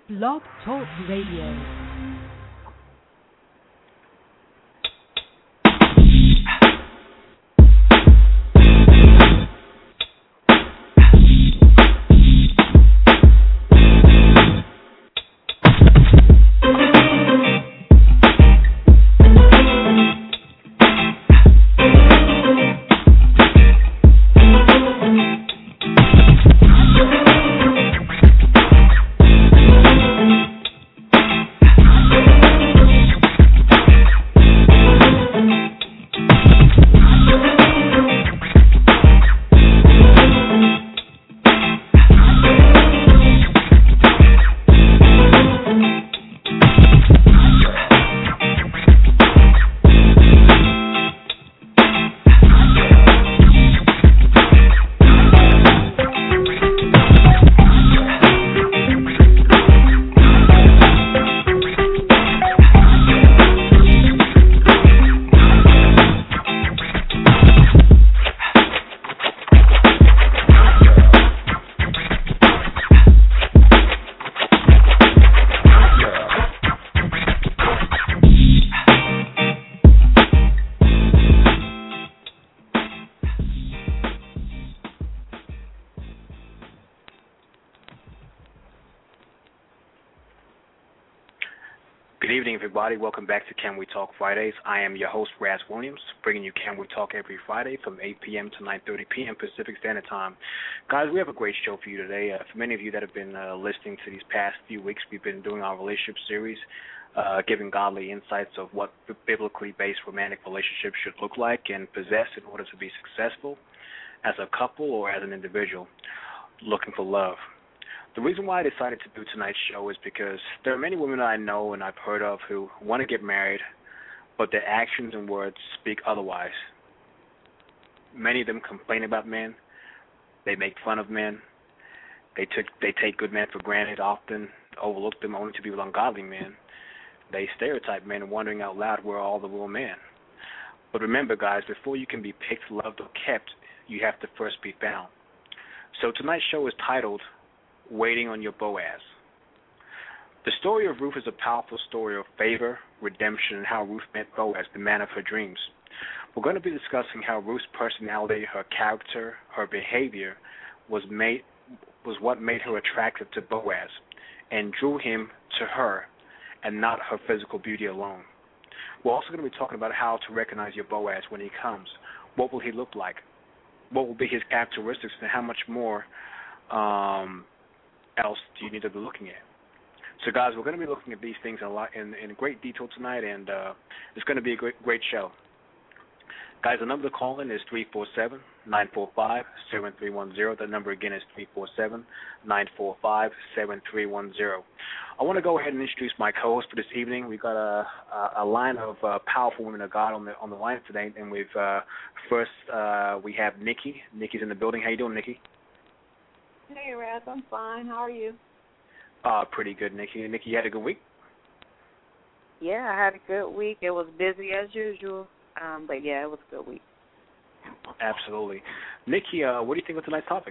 Blog Talk Radio. Good evening, everybody. Welcome back to Can We Talk Fridays. I am your host, Raz Williams, bringing you Can We Talk every Friday from 8 p.m. to 9:30 p.m. Pacific Standard Time. Guys, we have a great show for you today. For many of you that have been listening to these past few weeks, we've been doing our relationship series, giving godly insights of what biblically based romantic relationships should look like and possess in order to be successful as a couple or as an individual looking for love. The reason why I decided to do tonight's show is because there are many women I know and I've heard of who want to get married, but their actions and words speak otherwise. Many of them complain about men. They make fun of men. They take good men for granted, often overlook them only to be with ungodly men. They stereotype men, wondering out loud where are all the real men. But remember, guys, before you can be picked, loved, or kept, you have to first be found. So tonight's show is titled Waiting on Your Boaz. The story of Ruth is a powerful story of favor, redemption, and how Ruth met Boaz, the man of her dreams. We're going to be discussing how Ruth's personality, her character, her behavior was what made her attractive to Boaz and drew him to her and not her physical beauty alone. We're also going to be talking about how to recognize your Boaz when he comes. What will he look like? What will be his characteristics, and how much more else do you need to be looking at? So, guys, we're going to be looking at these things in great detail tonight, and it's going to be a great show. Guys, the number to call in is 347-945-7310. The number again is 347-945-7310. I want to go ahead and introduce my co-host for this evening. We've got a line of powerful women of God on the line today, and we have Nikki. Nikki's in the building. How you doing, Nikki? Hey, Raz, I'm fine. How are you? Pretty good, Nikki. Nikki, you had a good week? Yeah, I had a good week. It was busy as usual, but yeah, it was a good week. Absolutely. Nikki, what do you think of tonight's topic?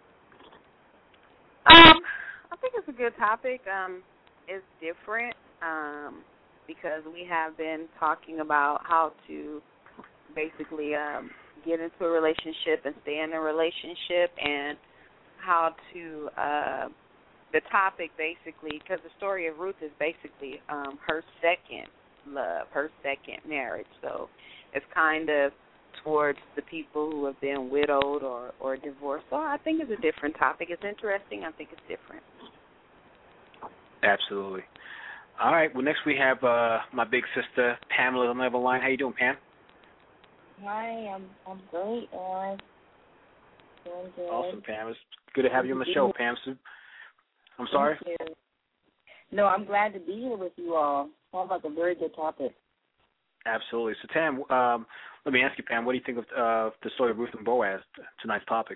I think it's a good topic. It's different because we have been talking about how to basically get into a relationship and stay in a relationship, and how to, the topic basically, because the story of Ruth is basically her second love, her second marriage. So it's kind of towards the people who have been widowed or divorced. So I think it's a different topic. It's interesting. I think it's different. Absolutely. All right. Well, next we have my big sister, Pamela, on the other line. How you doing, Pam? Hi, I'm great, Aaron. Doing good. Awesome, Pam. It's good to have you on the show, Pam. I'm sorry? Thank you. No, I'm glad to be here with you all. Sounds like a very good topic. Absolutely. So, Tam, let me ask you, Pam, what do you think of the story of Ruth and Boaz, tonight's topic?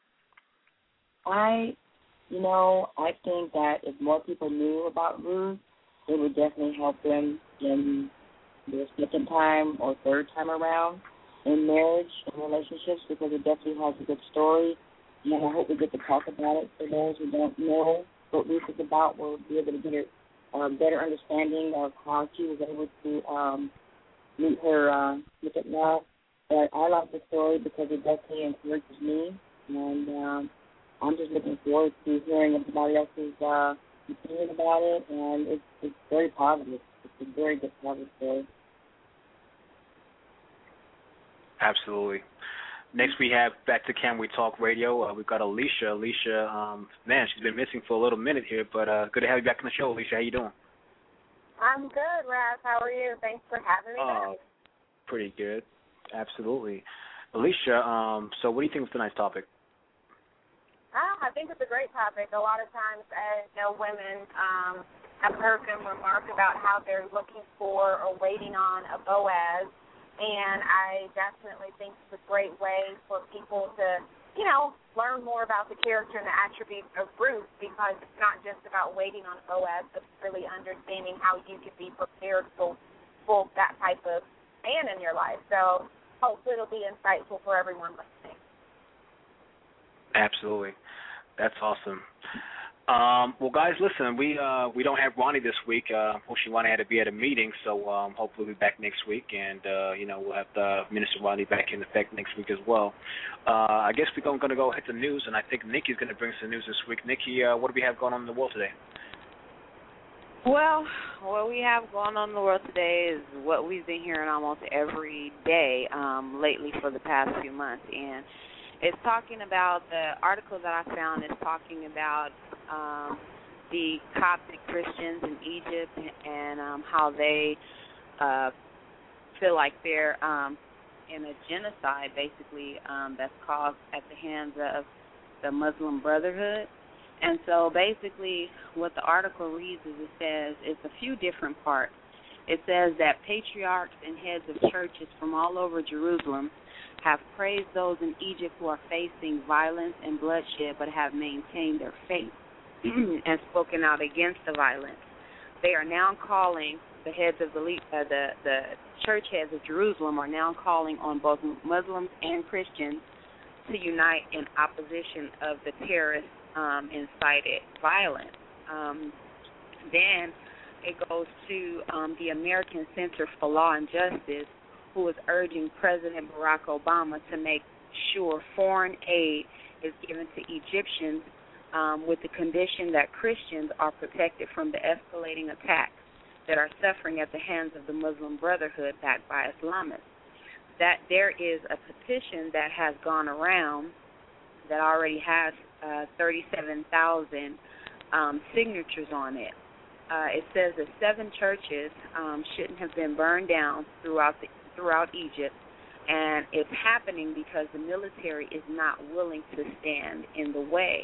I think that if more people knew about Ruth, it would definitely help them in their second time or third time around in marriage and relationships, because it definitely has a good story, and I hope we get to talk about it for those who don't know what Ruth is about, we'll be able to get a better understanding of how she was able to meet her Mystic love. But I like the story because it definitely encourages me, and I'm just looking forward to hearing everybody else's opinion about it, and it's very positive. It's a very good positive story. Absolutely. Next, we have back to Can We Talk Radio. We've got Alicia. Alicia, man, she's been missing for a little minute here, but good to have you back on the show, Alicia. How you doing? I'm good, Raz. How are you? Thanks for having me back. Pretty good. Absolutely. Alicia, so what do you think of tonight's topic? I think it's a great topic. A lot of times, as women have heard them remark about how they're looking for or waiting on a Boaz, and I definitely think it's a great way for people to, learn more about the character and the attributes of Ruth, because it's not just about waiting on a Boaz, but really understanding how you can be prepared for that type of man in your life. So hopefully it'll be insightful for everyone listening. Absolutely. That's awesome. Well, guys, listen, we don't have Ronnie this week. Unfortunately, Ronnie had to be at a meeting, so hopefully we'll be back next week, and, we'll have the Minister Ronnie back in effect next week as well. I guess we're going to go hit the news, and I think Nikki's going to bring some news this week. Nikki, what do we have going on in the world today? Well, what we have going on in the world today is what we've been hearing almost every day lately for the past few months, and it's talking about, the article that I found is talking about the Coptic Christians in Egypt and how they feel like they're in a genocide, basically, that's caused at the hands of the Muslim Brotherhood. And so basically what the article reads is, it says, it's a few different parts. It says that patriarchs and heads of churches from all over Jerusalem have praised those in Egypt who are facing violence and bloodshed but have maintained their faith and spoken out against the violence. They are now calling, the heads of the church heads of Jerusalem are now calling on both Muslims and Christians to unite in opposition of the terrorist incited violence. Then it goes to the American Center for Law and Justice, who is urging President Barack Obama to make sure foreign aid is given to Egyptians with the condition that Christians are protected from the escalating attacks that are suffering at the hands of the Muslim Brotherhood backed by Islamists. That there is a petition that has gone around that already has 37,000 signatures on it. It says that 7 churches shouldn't have been burned down throughout Egypt, and it's happening because the military is not willing to stand in the way.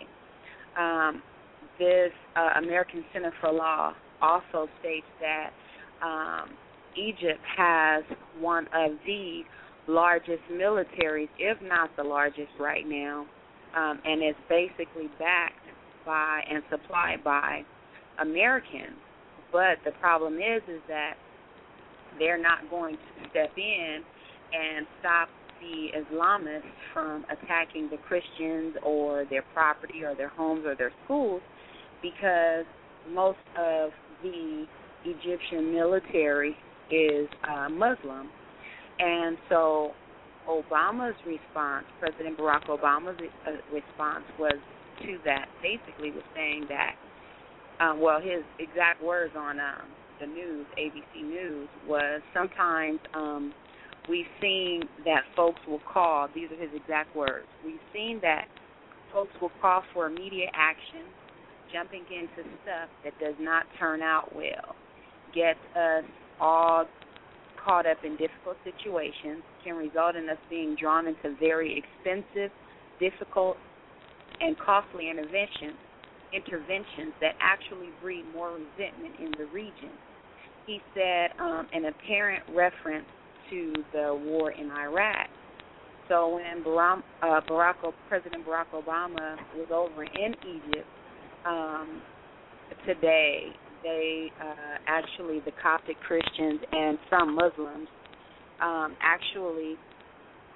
This American Center for Law also states that Egypt has one of the largest militaries, if not the largest right now, and it's basically backed by and supplied by Americans. But the problem is that they're not going to step in and stop the Islamists from attacking the Christians or their property or their homes or their schools, because most of the Egyptian military is Muslim. And so Obama's response, President Barack Obama's response was to that, basically was saying that, his exact words on the news, ABC News, was sometimes we've seen that folks will call, these are his exact words, we've seen that folks will call for immediate action, jumping into stuff that does not turn out well, gets us all caught up in difficult situations, can result in us being drawn into very expensive, difficult, and costly interventions that actually breed more resentment in the region. He said an apparent reference to the war in Iraq. So when President Barack Obama was over in Egypt today, they actually, the Coptic Christians and some Muslims actually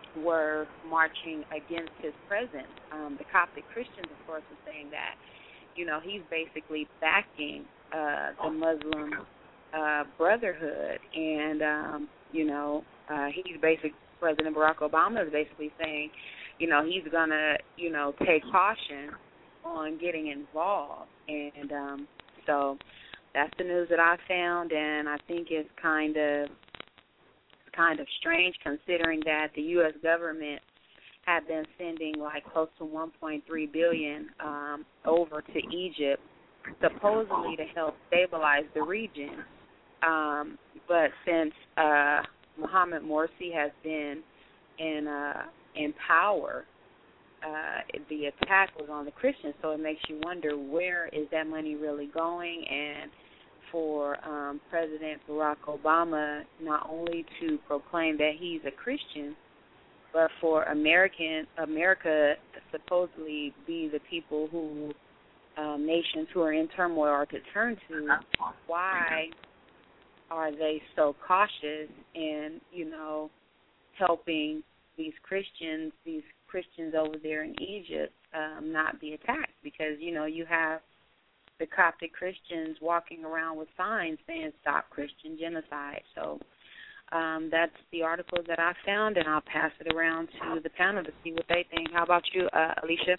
were marching against his presence. The Coptic Christians, of course, were saying that he's basically backing the Muslim Brotherhood, and President Barack Obama is basically saying, he's gonna, take caution on getting involved, and so that's the news that I found, and I think it's kind of strange considering that the U.S. government had been sending like close to $1.3 billion over to Egypt, supposedly to help stabilize the region. But since Mohamed Morsi has been in power, the attack was on the Christians, so it makes you wonder, where is that money really going? And for President Barack Obama not only to proclaim that he's a Christian, but for America to supposedly be the people who nations who are in turmoil are to turn to, why are they so cautious in, helping these Christians over there in Egypt not be attacked? Because, you have the Coptic Christians walking around with signs saying "Stop Christian Genocide." So that's the article that I found, and I'll pass it around to the panel to see what they think. How about you, Alicia?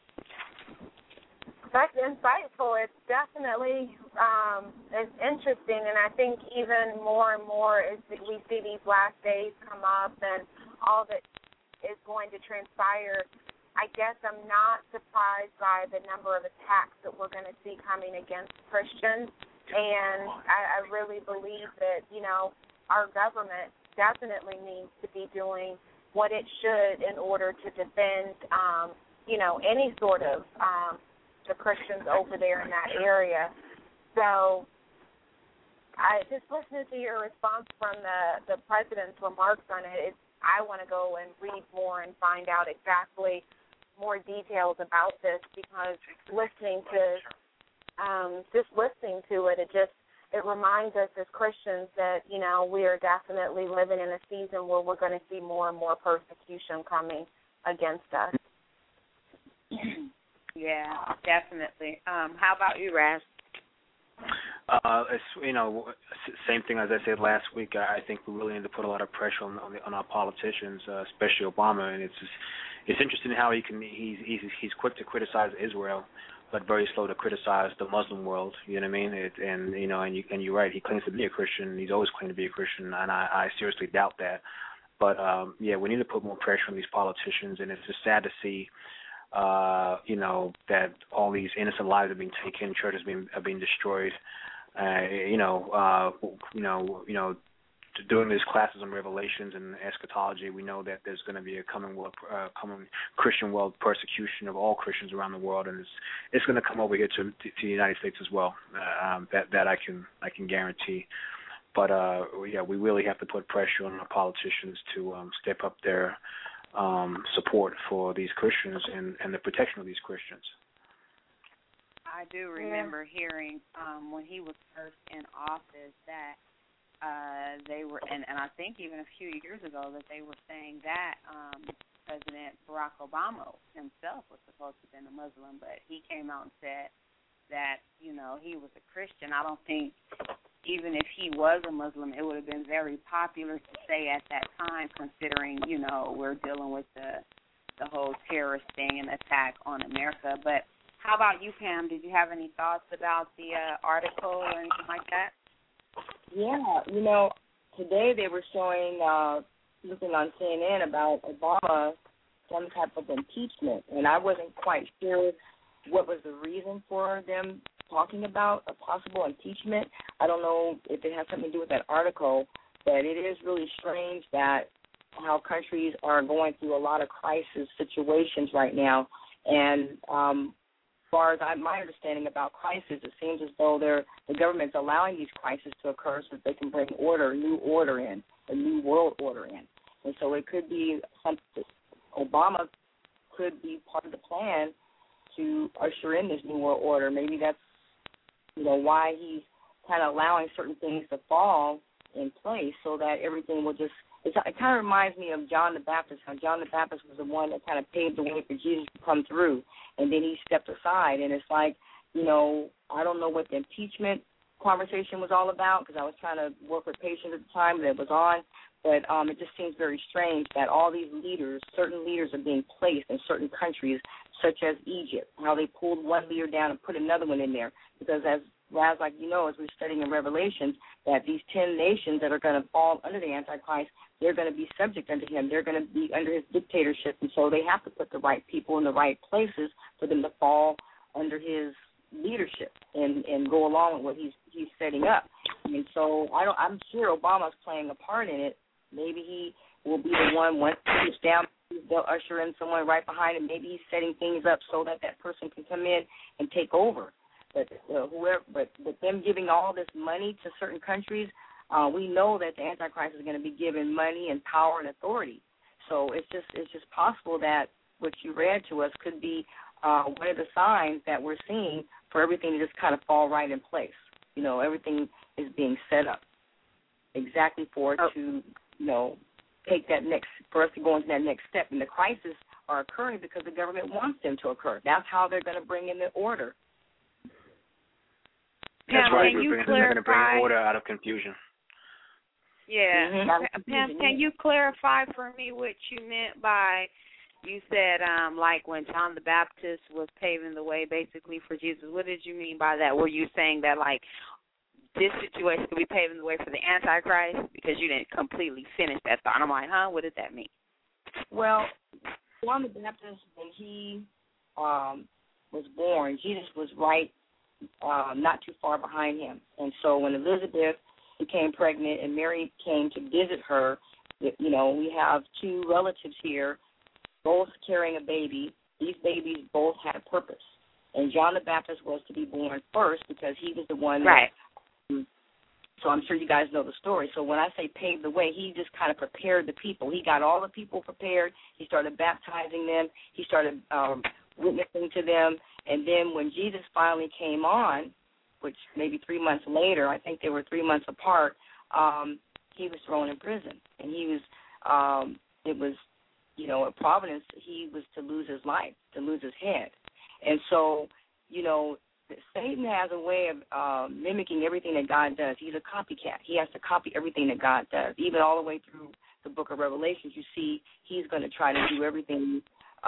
That's insightful. It's definitely it's interesting, and I think even more and more as we see these last days come up and all that is going to transpire, I guess I'm not surprised by the number of attacks that we're going to see coming against Christians, and I really believe that, our government definitely needs to be doing what it should in order to defend, any sort of the Christians over there in that area. So I just listening to your response from the president's remarks on it, I want to go and read more and find out exactly more details about this, because listening to it reminds us as Christians that, we are definitely living in a season where we're going to see more and more persecution coming against us. Yeah, definitely. How about you, Raz? Same thing as I said last week. I think we really need to put a lot of pressure on our politicians, especially Obama. And it's interesting how he's quick to criticize Israel, but very slow to criticize the Muslim world. You know what I mean? And you're right. He claims to be a Christian. He's always claimed to be a Christian, and I seriously doubt that. But we need to put more pressure on these politicians, and it's just sad to see. That all these innocent lives are being taken, churches are being destroyed. During these classes on Revelations and eschatology, we know that there's going to be a coming Christian world persecution of all Christians around the world, and it's going to come over here to the United States as well. That I can guarantee. But we really have to put pressure on our politicians to step up their support for these Christians and the protection of these Christians. I do remember hearing when he was first in office that they were, and I think even a few years ago, that they were saying that President Barack Obama himself was supposed to have been a Muslim, but he came out and said that, he was a Christian. I don't think, even if he was a Muslim, it would have been very popular to say at that time, considering, we're dealing with the whole terrorist thing and attack on America. But how about you, Pam? Did you have any thoughts about the article or anything like that? Yeah, today they were showing, looking on CNN about Obama, some type of impeachment, and I wasn't quite sure what was the reason for them talking about a possible impeachment. I don't know if it has something to do with that article, but it is really strange that how countries are going through a lot of crisis situations right now. And as far as my understanding about crisis, it seems as though the government's allowing these crises to occur so that they can bring order, new order in, a new world order in. And so it could be something, Obama could be part of the plan to usher in this new world order. Maybe that's why he's kind of allowing certain things to fall in place so that everything will just, it kind of reminds me of John the Baptist, how John the Baptist was the one that kind of paved the way for Jesus to come through, and then he stepped aside, and it's like I don't know what the impeachment conversation was all about because I was trying to work with patients at the time that it was on. But it just seems very strange that all these leaders, certain leaders are being placed in certain countries, such as Egypt, how they pulled one leader down and put another one in there. Because as like as we're studying in Revelations, that these 10 nations that are going to fall under the Antichrist, they're going to be subject unto him. They're going to be under his dictatorship. And so they have to put the right people in the right places for them to fall under his leadership and go along with what he's setting up. And so I'm sure Obama's playing a part in it. Maybe he will be the one once he gets down, they'll usher in someone right behind him. Maybe he's setting things up so that person can come in and take over. But with them giving all this money to certain countries, we know that the Antichrist is going to be given money and power and authority. So it's just possible that what you read to us could be one of the signs that we're seeing for everything to just kind of fall right in place. Everything is being set up exactly for it to, take that for us to go into that next step. And the crises are occurring because the government wants them to occur. That's how they're going to bring in the order. That's right. They're going to bring order out of confusion. Yeah. Mm-hmm. Pam, can you clarify for me what you meant by, you said, like when John the Baptist was paving the way basically for Jesus? What did you mean by that? Were you saying that, like, this situation could be paving the way for the Antichrist? Because you didn't completely finish that thought. I'm like, what did that mean? Well, John the Baptist, when he was born, Jesus was right not too far behind him. And so when Elizabeth became pregnant and Mary came to visit her, we have two relatives here, both carrying a baby. These babies both had a purpose. And John the Baptist was to be born first because he was the one right. So I'm sure you guys know the story. So when I say paved the way, he just kind of prepared the people. He got all the people prepared. He started baptizing them. He started witnessing to them. And then when Jesus finally came on, which maybe 3 months later, I think they were 3 months apart, he was thrown in prison. And he was, it was, a providence, he was to lose his life, to lose his head. And so, Satan has a way of mimicking everything that God does. He's a copycat. He has to copy everything that God does. Even all the way through the book of Revelations, you see he's going to try to do everything,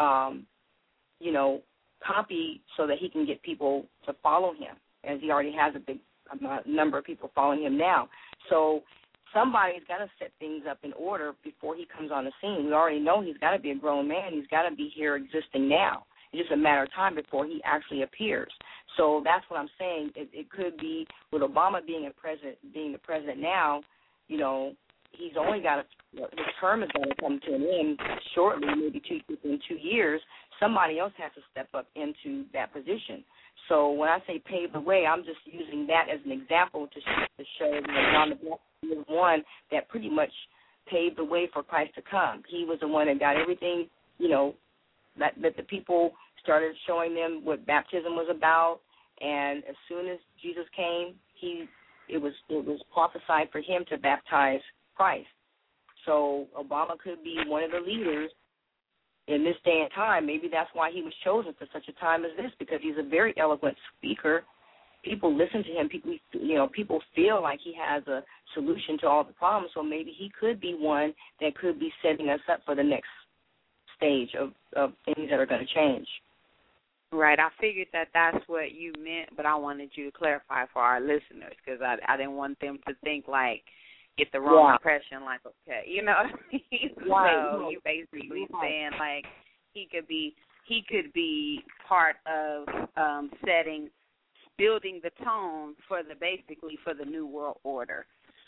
copy so that he can get people to follow him, as he already has a big number of people following him now. So somebody's got to set things up in order before he comes on the scene. We already know he's got to be a grown man. He's got to be here existing now. It's just a matter of time before he actually appears. So that's what I'm saying. It could be with Obama being the president now. He's only got his term is going to come to an end shortly, maybe within 2 years. Somebody else has to step up into that position. So when I say pave the way, I'm just using that as an example to show that John the Baptist was one that pretty much paved the way for Christ to come. He was the one that got everything, that the people started showing them what baptism was about. And as soon as Jesus came, it was prophesied for him to baptize Christ. So Obama could be one of the leaders in this day and time. Maybe that's why he was chosen for such a time as this, because he's a very eloquent speaker. People listen to him. People feel like he has a solution to all the problems. So maybe he could be one that could be setting us up for the next stage of things that are going to change. Right. I figured that's what you meant, but I wanted you to clarify for our listeners because I didn't want them to think like get the wrong impression, like, okay, you know what I mean? Right. So you basically saying like he could be part of building the tone for the new world order.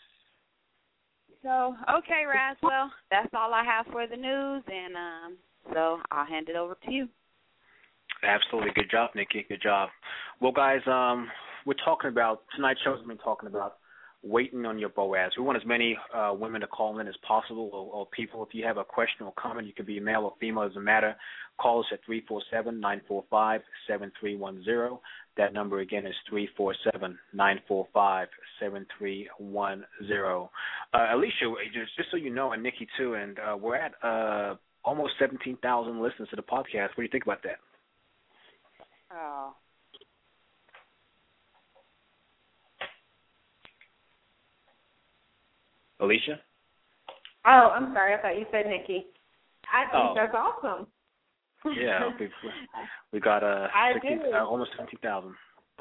So, okay, Raz, well, that's all I have for the news, and so I'll hand it over to you. Absolutely. Good job, Nikki. Good job. Well, guys, we're talking about, tonight's show has been talking about waiting on your Boaz. We want as many women to call in as possible, or people. If you have a question or comment, you can be male or female, it doesn't matter. Call us at 347-945-7310. That number again is 347-945-7310. Alicia, just so you know, and Nikki too, and we're at almost 17,000 listeners to the podcast. What do you think about that? Oh, Alicia? Oh, I'm sorry. I thought you said Nikki. I think that's awesome. Yeah, we got almost 17,000.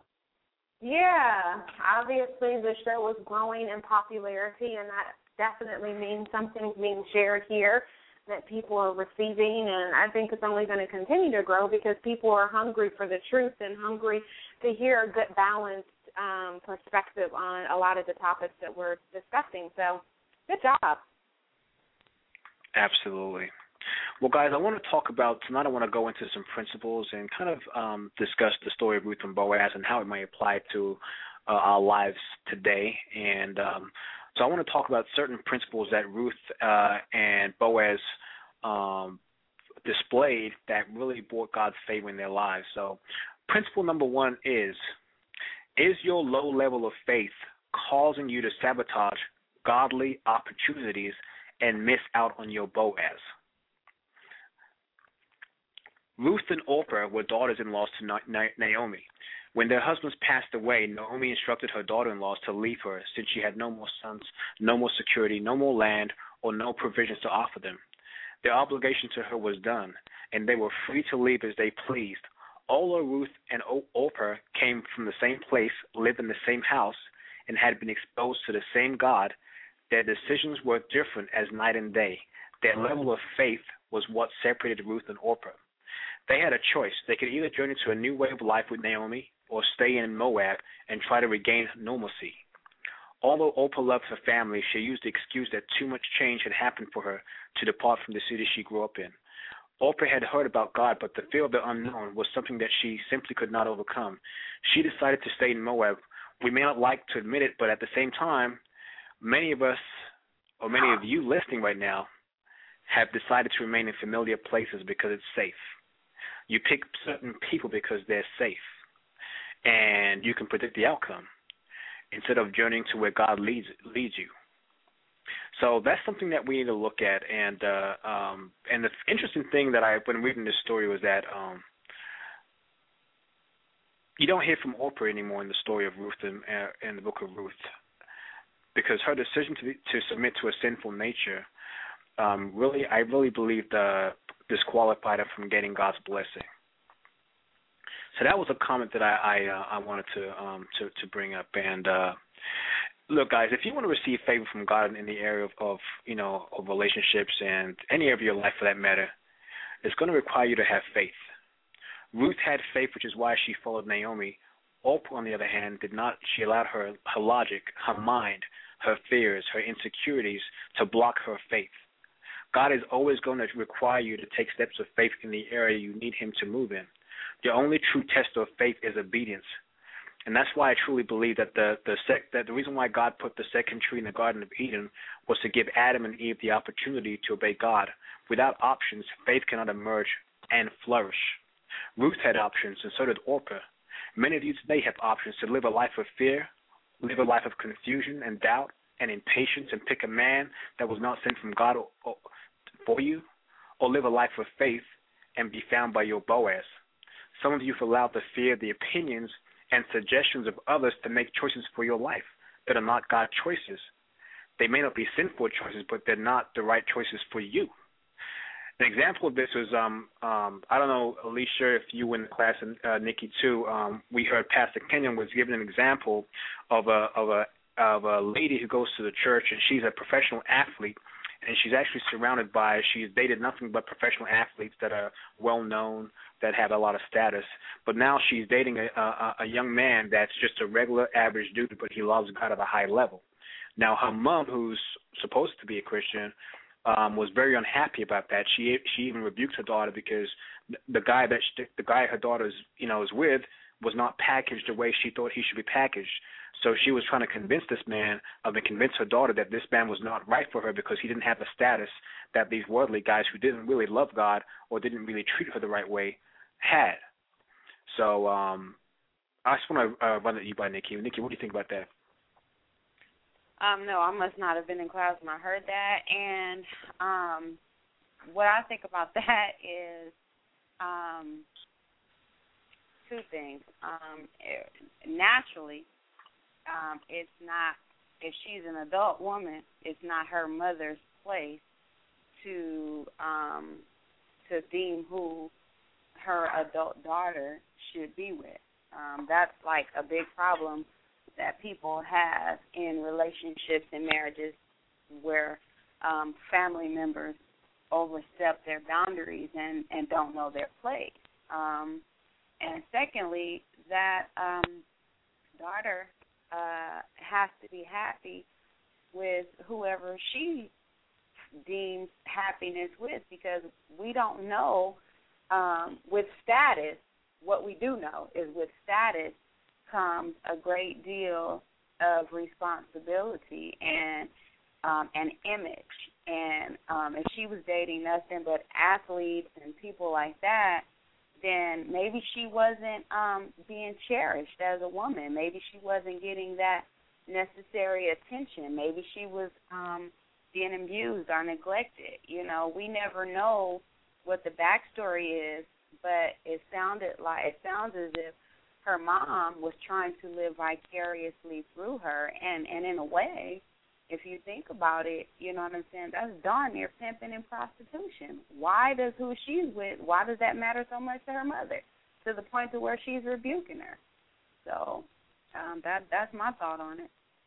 Yeah, obviously the show is growing in popularity, and that definitely means something's being shared here that people are receiving, and I think it's only going to continue to grow because people are hungry for the truth and hungry to hear a good, balanced perspective on a lot of the topics that we're discussing. So, good job. Absolutely. Well, guys, I want to talk about tonight. I want to go into some principles and kind of discuss the story of Ruth and Boaz and how it might apply to our lives today. And so I want to talk about certain principles that Ruth and Boaz displayed that really brought God's favor in their lives. So principle number one is your low level of faith causing you to sabotage godly opportunities and miss out on your Boaz? Ruth and Orpah were daughters-in-laws to Naomi. When their husbands passed away, Naomi instructed her daughter-in-laws to leave her, since she had no more sons, no more security, no more land, or no provisions to offer them. Their obligation to her was done, and they were free to leave as they pleased. Although Ruth and Orpah came from the same place, lived in the same house, and had been exposed to the same God, their decisions were different as night and day. Their level of faith was what separated Ruth and Orpah. They had a choice. They could either journey to a new way of life with Naomi or stay in Moab and try to regain normalcy. Although Orpah loved her family, she used the excuse that too much change had happened for her to depart from the city she grew up in. Orpah had heard about God, but the fear of the unknown was something that she simply could not overcome. She decided to stay in Moab. We may not like to admit it, but at the same time, many of us, or many of you listening right now, have decided to remain in familiar places because it's safe. You pick certain people because they're safe, and you can predict the outcome instead of journeying to where God leads you. So that's something that we need to look at. And the interesting thing that when reading this story was that you don't hear from Orpah anymore in the story of Ruth in the book of Ruth, because her decision to submit to a sinful nature I really believe disqualified her from getting God's blessing. So that was a comment that I wanted to bring up. And look, guys, if you want to receive favor from God in the area of relationships and any area of your life for that matter, it's going to require you to have faith. Ruth had faith, which is why she followed Naomi. Orpah, on the other hand, did not. She allowed her logic, her mind, her fears, her insecurities to block her faith. God is always going to require you to take steps of faith in the area you need him to move in. The only true test of faith is obedience. And that's why I truly believe that the reason why God put the second tree in the Garden of Eden was to give Adam and Eve the opportunity to obey God. Without options, faith cannot emerge and flourish. Ruth had options, and so did Orpah. Many of you today have options to live a life of fear, live a life of confusion and doubt and impatience, and pick a man that was not sent from God for you, or live a life of faith and be found by your Boaz. Some of you have allowed the fear, the opinions, and suggestions of others to make choices for your life that are not God's choices. They may not be sinful choices, but they're not the right choices for you. An example of this was, I don't know, Alicia, if you were in the class, and Nikki too. We heard Pastor Kenyon was giving an example of a lady who goes to the church, and she's a professional athlete, and she's actually surrounded by. She's dated nothing but professional athletes that are well known, that have a lot of status. But now she's dating a young man that's just a regular average dude, but he loves God at a high level. Now her mom, who's supposed to be a Christian, was very unhappy about that. She even rebuked her daughter because the guy her daughter is with was not packaged the way she thought he should be packaged. So she was trying to convince her daughter that this man was not right for her because he didn't have the status that these worldly guys who didn't really love God or didn't really treat her the right way had. So I just want to run it to you by Nikki. Nikki, what do you think about that? No, I must not have been in class when I heard that. And what I think about that is two things. Naturally, it's not if she's an adult woman, it's not her mother's place to deem who her adult daughter should be with. That's like a big problem that people have in relationships and marriages where family members overstep their boundaries and don't know their place. And secondly, that daughter has to be happy with whoever she deems happiness with, because we don't know with status. What we do know is with status comes a great deal of responsibility and an image. And if she was dating nothing but athletes and people like that, then maybe she wasn't being cherished as a woman. Maybe she wasn't getting that necessary attention. Maybe she was being abused or neglected. You know, we never know what the backstory is, but it sounds as if her mom was trying to live vicariously through her, and in a way, if you think about it, you know what I'm saying, that's darn near pimping and prostitution. Why does who she's with, why does that matter so much to her mother, to the point to where she's rebuking her? So that's my thought on it.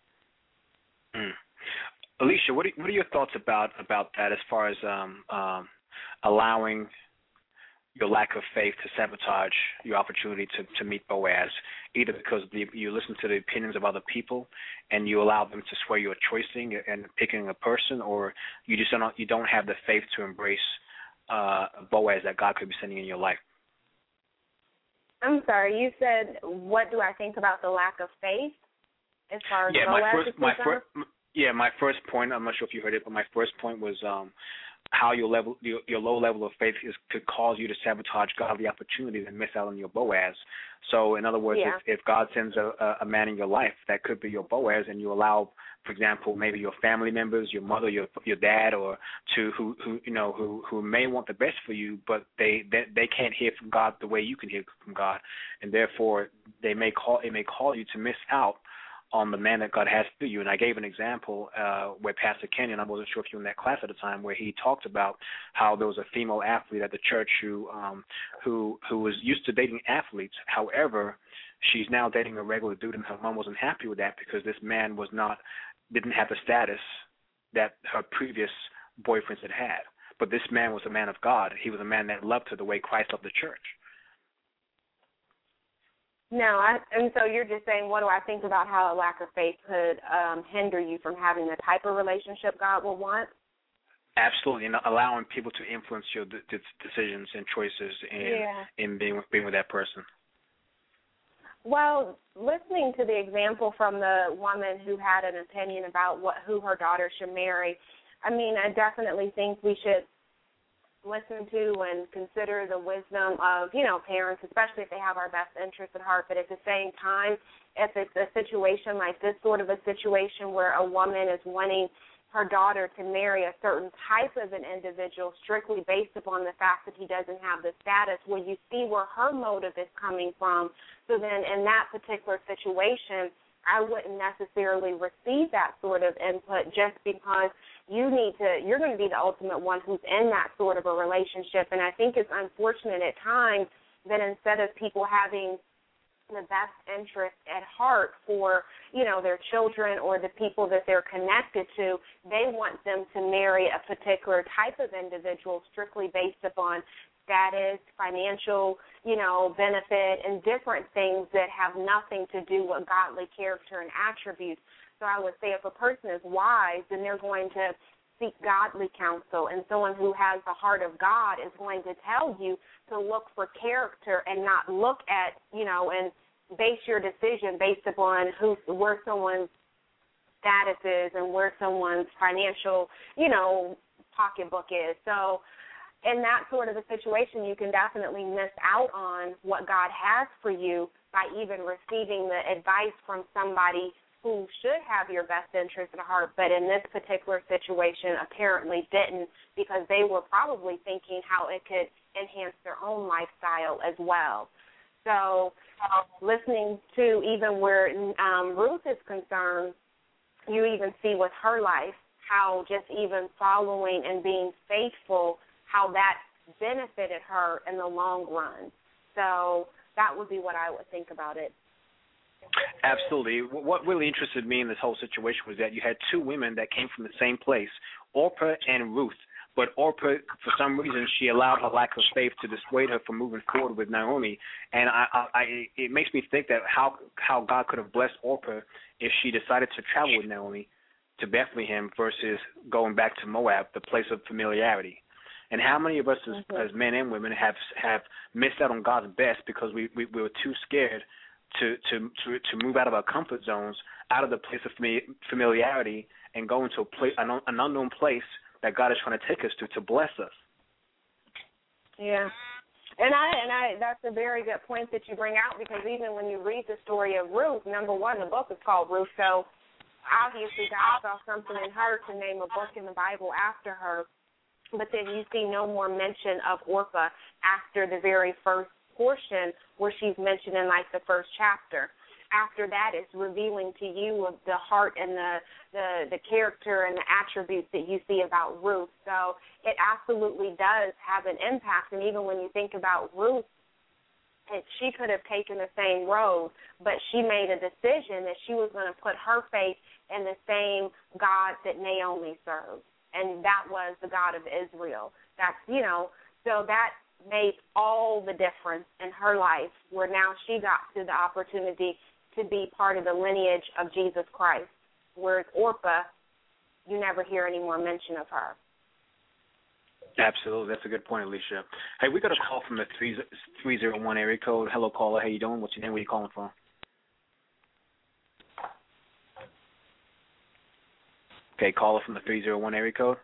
Alicia, what are your thoughts about that as far as allowing your lack of faith to sabotage your opportunity to meet Boaz, either because you listen to the opinions of other people and you allow them to sway your choosing and picking a person, or you just don't have the faith to embrace Boaz that God could be sending in your life? I'm sorry, you said, what do I think about the lack of faith as far as Boaz is concerned? My first point, I'm not sure if you heard it, but my first point was how your low level of faith could cause you to sabotage godly opportunities and miss out on your Boaz. So, in other words, if God sends a man in your life that could be your Boaz, and you allow, for example, maybe your family members, your mother, your dad, or who may want the best for you, but they can't hear from God the way you can hear from God, and therefore it may call you to miss out on the man that God has through you. And I gave an example where Pastor Kenyon, I wasn't sure if you were in that class at the time, where he talked about how there was a female athlete at the church who was used to dating athletes. However, she's now dating a regular dude, and her mom wasn't happy with that because this man didn't have the status that her previous boyfriends had. But this man was a man of God. He was a man that loved her the way Christ loved the church. No, and so you're just saying, what do I think about how a lack of faith could hinder you from having the type of relationship God will want? Absolutely, and allowing people to influence your decisions and choices in being with that person. Well, listening to the example from the woman who had an opinion about who her daughter should marry, I mean, I definitely think we should listen to and consider the wisdom of, parents, especially if they have our best interests at heart. But at the same time, if it's a situation like this sort of a situation where a woman is wanting her daughter to marry a certain type of an individual strictly based upon the fact that he doesn't have the status, well, you see where her motive is coming from. So then in that particular situation, I wouldn't necessarily receive that sort of input just because you're going to be the ultimate one who's in that sort of a relationship. And I think it's unfortunate at times that instead of people having the best interest at heart for, their children or the people that they're connected to, they want them to marry a particular type of individual strictly based upon status, financial, benefit, and different things that have nothing to do with godly character and attributes. So I would say if a person is wise, then they're going to seek godly counsel, and someone who has the heart of God is going to tell you to look for character and not look at, and base your decision based upon where someone's status is and where someone's financial, pocketbook is. So in that sort of a situation, you can definitely miss out on what God has for you by even receiving the advice from somebody who should have your best interest at heart, but in this particular situation apparently didn't, because they were probably thinking how it could enhance their own lifestyle as well. So listening to even where Ruth is concerned, you even see with her life how just even following and being faithful, how that benefited her in the long run. So that would be what I would think about it. Absolutely. What really interested me in this whole situation was that you had two women that came from the same place, Orpah and Ruth. But Orpah, for some reason, she allowed her lack of faith to dissuade her from moving forward with Naomi. And it makes me think that how God could have blessed Orpah if she decided to travel with Naomi to Bethlehem versus going back to Moab, the place of familiarity. And how many of us as men and women have missed out on God's best because we were too scared to move out of our comfort zones, out of the place of familiarity, and go into an unknown place that God is trying to take us to bless us. Yeah. And I that's a very good point that you bring out, because even when you read the story of Ruth, number one, the book is called Ruth, so obviously God saw something in her to name a book in the Bible after her. But then you see no more mention of Orpah after the very first portion where she's mentioned in like the first chapter. After that, it's revealing to you of the heart and the character and the attributes that you see about Ruth. So it absolutely does have an impact. And even when you think about Ruth, she could have taken the same road, but she made a decision that she was going to put her faith in the same God that Naomi served, and that was the God of Israel. That's, so that made all the difference in her life, where now she got to the opportunity to be part of the lineage of Jesus Christ, whereas Orpah, you never hear any more mention of her. Absolutely. That's a good point, Alicia. Hey, we got a call from the 301 area code. Hello, caller. How you doing? What's your name? Where you calling from? Okay, caller from the 301 area code.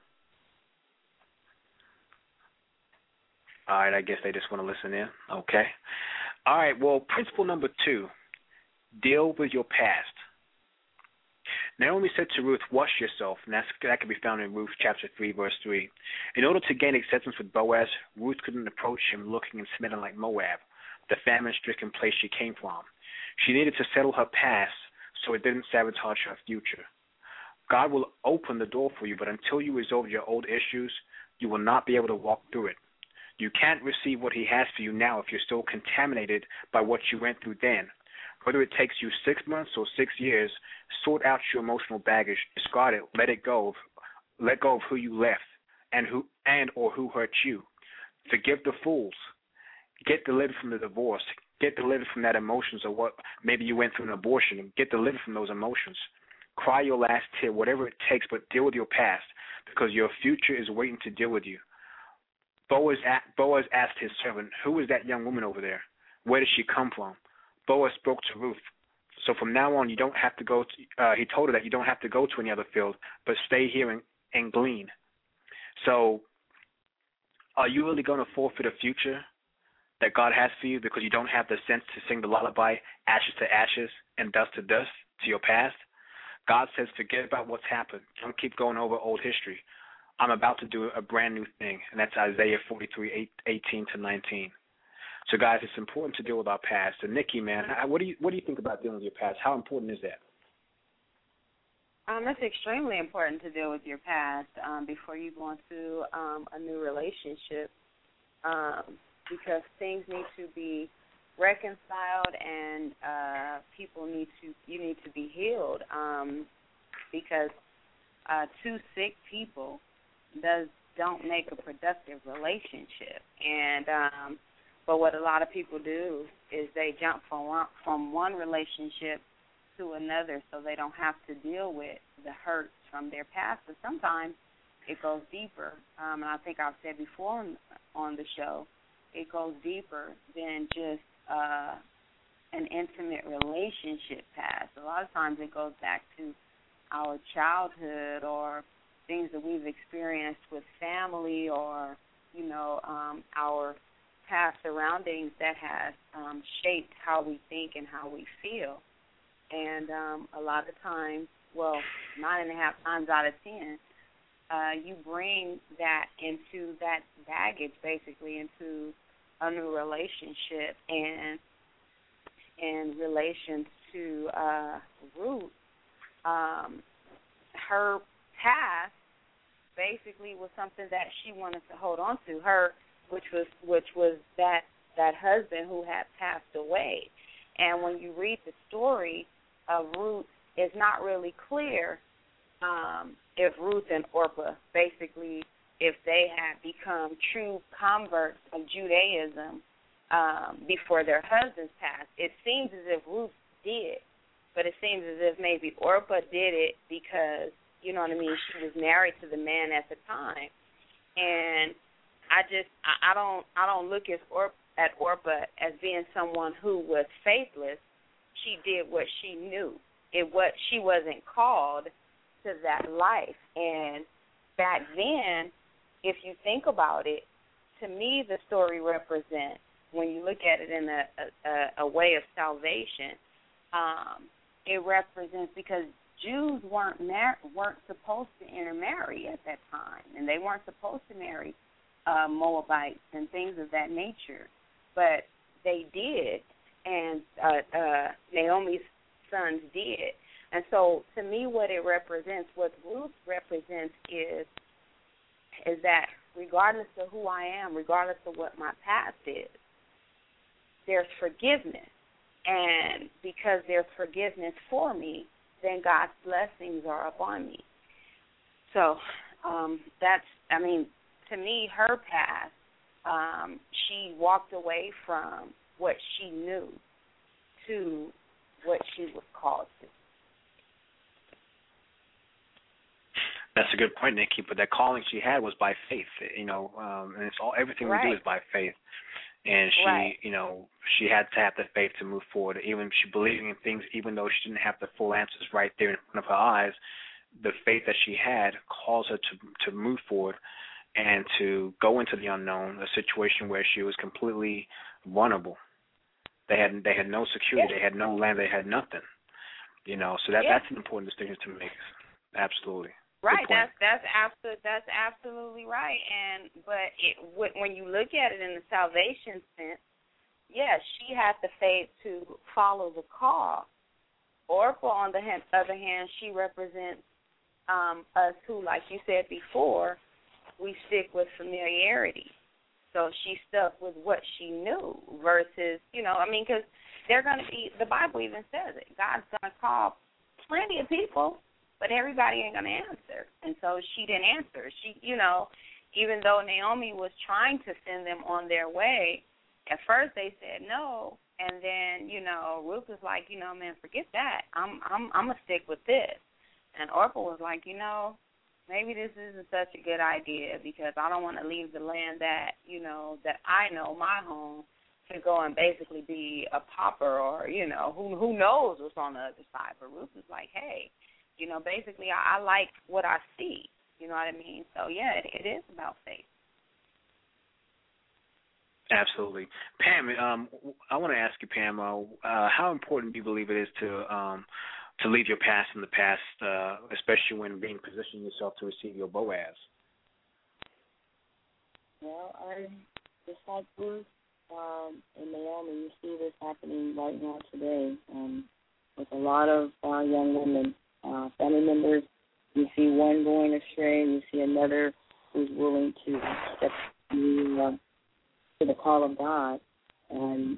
All right, I guess they just want to listen in. Okay. All right, well, principle number 2, deal with your past. Naomi said to Ruth, wash yourself, and that can be found in Ruth chapter 3, verse 3. In order to gain acceptance with Boaz, Ruth couldn't approach him looking and smelling like Moab, the famine-stricken place she came from. She needed to settle her past so it didn't sabotage her future. God will open the door for you, but until you resolve your old issues, you will not be able to walk through it. You can't receive what he has for you now if you're still contaminated by what you went through then. Whether it takes you 6 months or 6 years, sort out your emotional baggage, discard it, let go of who you left and who hurt you. Forgive the fools. Get delivered from the divorce. Get delivered from that emotions of what maybe you went through an abortion. Get delivered from those emotions. Cry your last tear, whatever it takes, but deal with your past, because your future is waiting to deal with you. Boaz asked his servant, who is that young woman over there? Where does she come from? Boaz spoke to Ruth. So from now on, you don't have to go to, he told her that you don't have to go to any other field, but stay here and glean. So are you really going to forfeit a future that God has for you because you don't have the sense to sing the lullaby, ashes to ashes and dust to dust, to your past? God says, forget about what's happened. Don't keep going over old history. I'm about to do a brand new thing, and that's Isaiah 43:18-19. So, guys, it's important to deal with our past. And Nikki, man, what do you think about dealing with your past? How important is that? It's extremely important to deal with your past before you go into a new relationship, because things need to be reconciled, and you need to be healed, because two sick people don't make a productive relationship. And but what a lot of people do is they jump from one relationship to another, so they don't have to deal with the hurts from their past. But sometimes it goes deeper, and I think I've said before on the show, it goes deeper than just an intimate relationship past. A lot of times it goes back to our childhood or things that we've experienced with family, or our past surroundings that has shaped how we think and how we feel. And a lot of times, 9.5 times out of 10, you bring that into that baggage, basically, into a new relationship. And in relation to Ruth, her past basically was something that she wanted to hold on to, which was that husband who had passed away. And when you read the story of Ruth, it's not really clear if Ruth and Orpah basically, if they had become true converts of Judaism before their husbands passed. It seems as if Ruth did, but it seems as if maybe Orpah did it because, you know what I mean, she was married to the man at the time. And I don't look at Orpah as being someone who was faithless. She did what she knew. She wasn't called to that life. And back then, if you think about it, to me the story represents, when you look at it in a way of salvation, it represents, because Jews weren't supposed to intermarry at that time, and they weren't supposed to marry Moabites and things of that nature, but they did, and Naomi's sons did. And so to me what it represents, what Ruth represents is that regardless of who I am, regardless of what my past is, there's forgiveness. And because there's forgiveness for me, then God's blessings are upon me. So to me, her past, she walked away from what she knew to what she was called to. That's a good point, Nikki. But that calling she had was by faith, and it's everything we do is by faith. And she, she had to have the faith to move forward. Even she believing in things, even though she didn't have the full answers right there in front of her eyes, the faith that she had caused her to move forward and to go into the unknown, a situation where she was completely vulnerable. They had no security, they had no land, they had nothing. So that's an important distinction to make. Absolutely. Right, that's absolutely right. But when you look at it in the salvation sense, yes, she had the faith to follow the call. Orpah, on the other hand, she represents us who, like you said before, we stick with familiarity. So she stuck with what she knew versus, because they're going to be, the Bible even says it, God's going to call plenty of people, but everybody ain't going to answer. And so she didn't answer. She, even though Naomi was trying to send them on their way, at first they said no. And then, Ruth was like, man, forget that. I'm going to stick with this. And Orpah was like, maybe this isn't such a good idea because I don't want to leave the land that, that I know, my home, to go and basically be a pauper or, who knows what's on the other side. But Ruth was like, hey, basically I like what I see. You know what I mean? So, yeah, it is about faith. Absolutely. Pam, I want to ask you, Pam, how important do you believe it is to leave your past in the past, especially when being positioning yourself to receive your Boaz? Well, just like Ruth and Naomi, you see this happening right now today with a lot of young women. Family members, you see one going astray, and you see another who's willing to step to the call of God. And,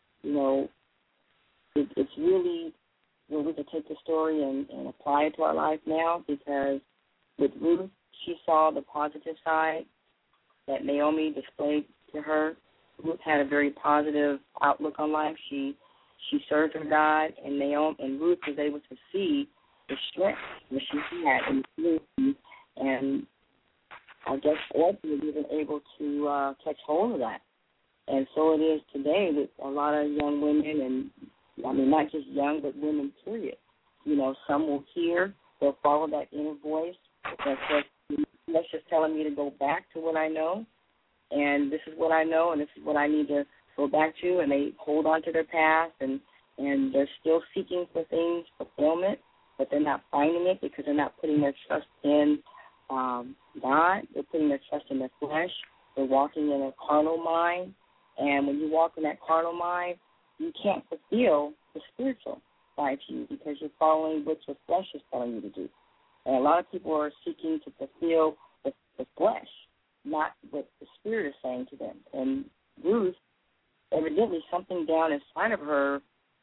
it's really where we can take the story and apply it to our life now, because with Ruth, she saw the positive side that Naomi displayed to her. Ruth had a very positive outlook on life. She served her God, and Ruth was able to see the strength that she had in the community, and I guess Orpah was even able to catch hold of that. And so it is today with a lot of young women, and not just young, but women, period. Some will hear, they'll follow that inner voice that says, that's just telling me to go back to what I know, and this is what I know, and this is what I need to go back to, and they hold on to their past, and they're still seeking for things, fulfillment, but they're not finding it because they're not putting their trust in God. They're putting their trust in their flesh. They're walking in a carnal mind. And when you walk in that carnal mind, you can't fulfill the spiritual side to you because you're following what your flesh is telling you to do. And a lot of people are seeking to fulfill the flesh, not what the Spirit is saying to them. And Ruth, evidently something down inside of her,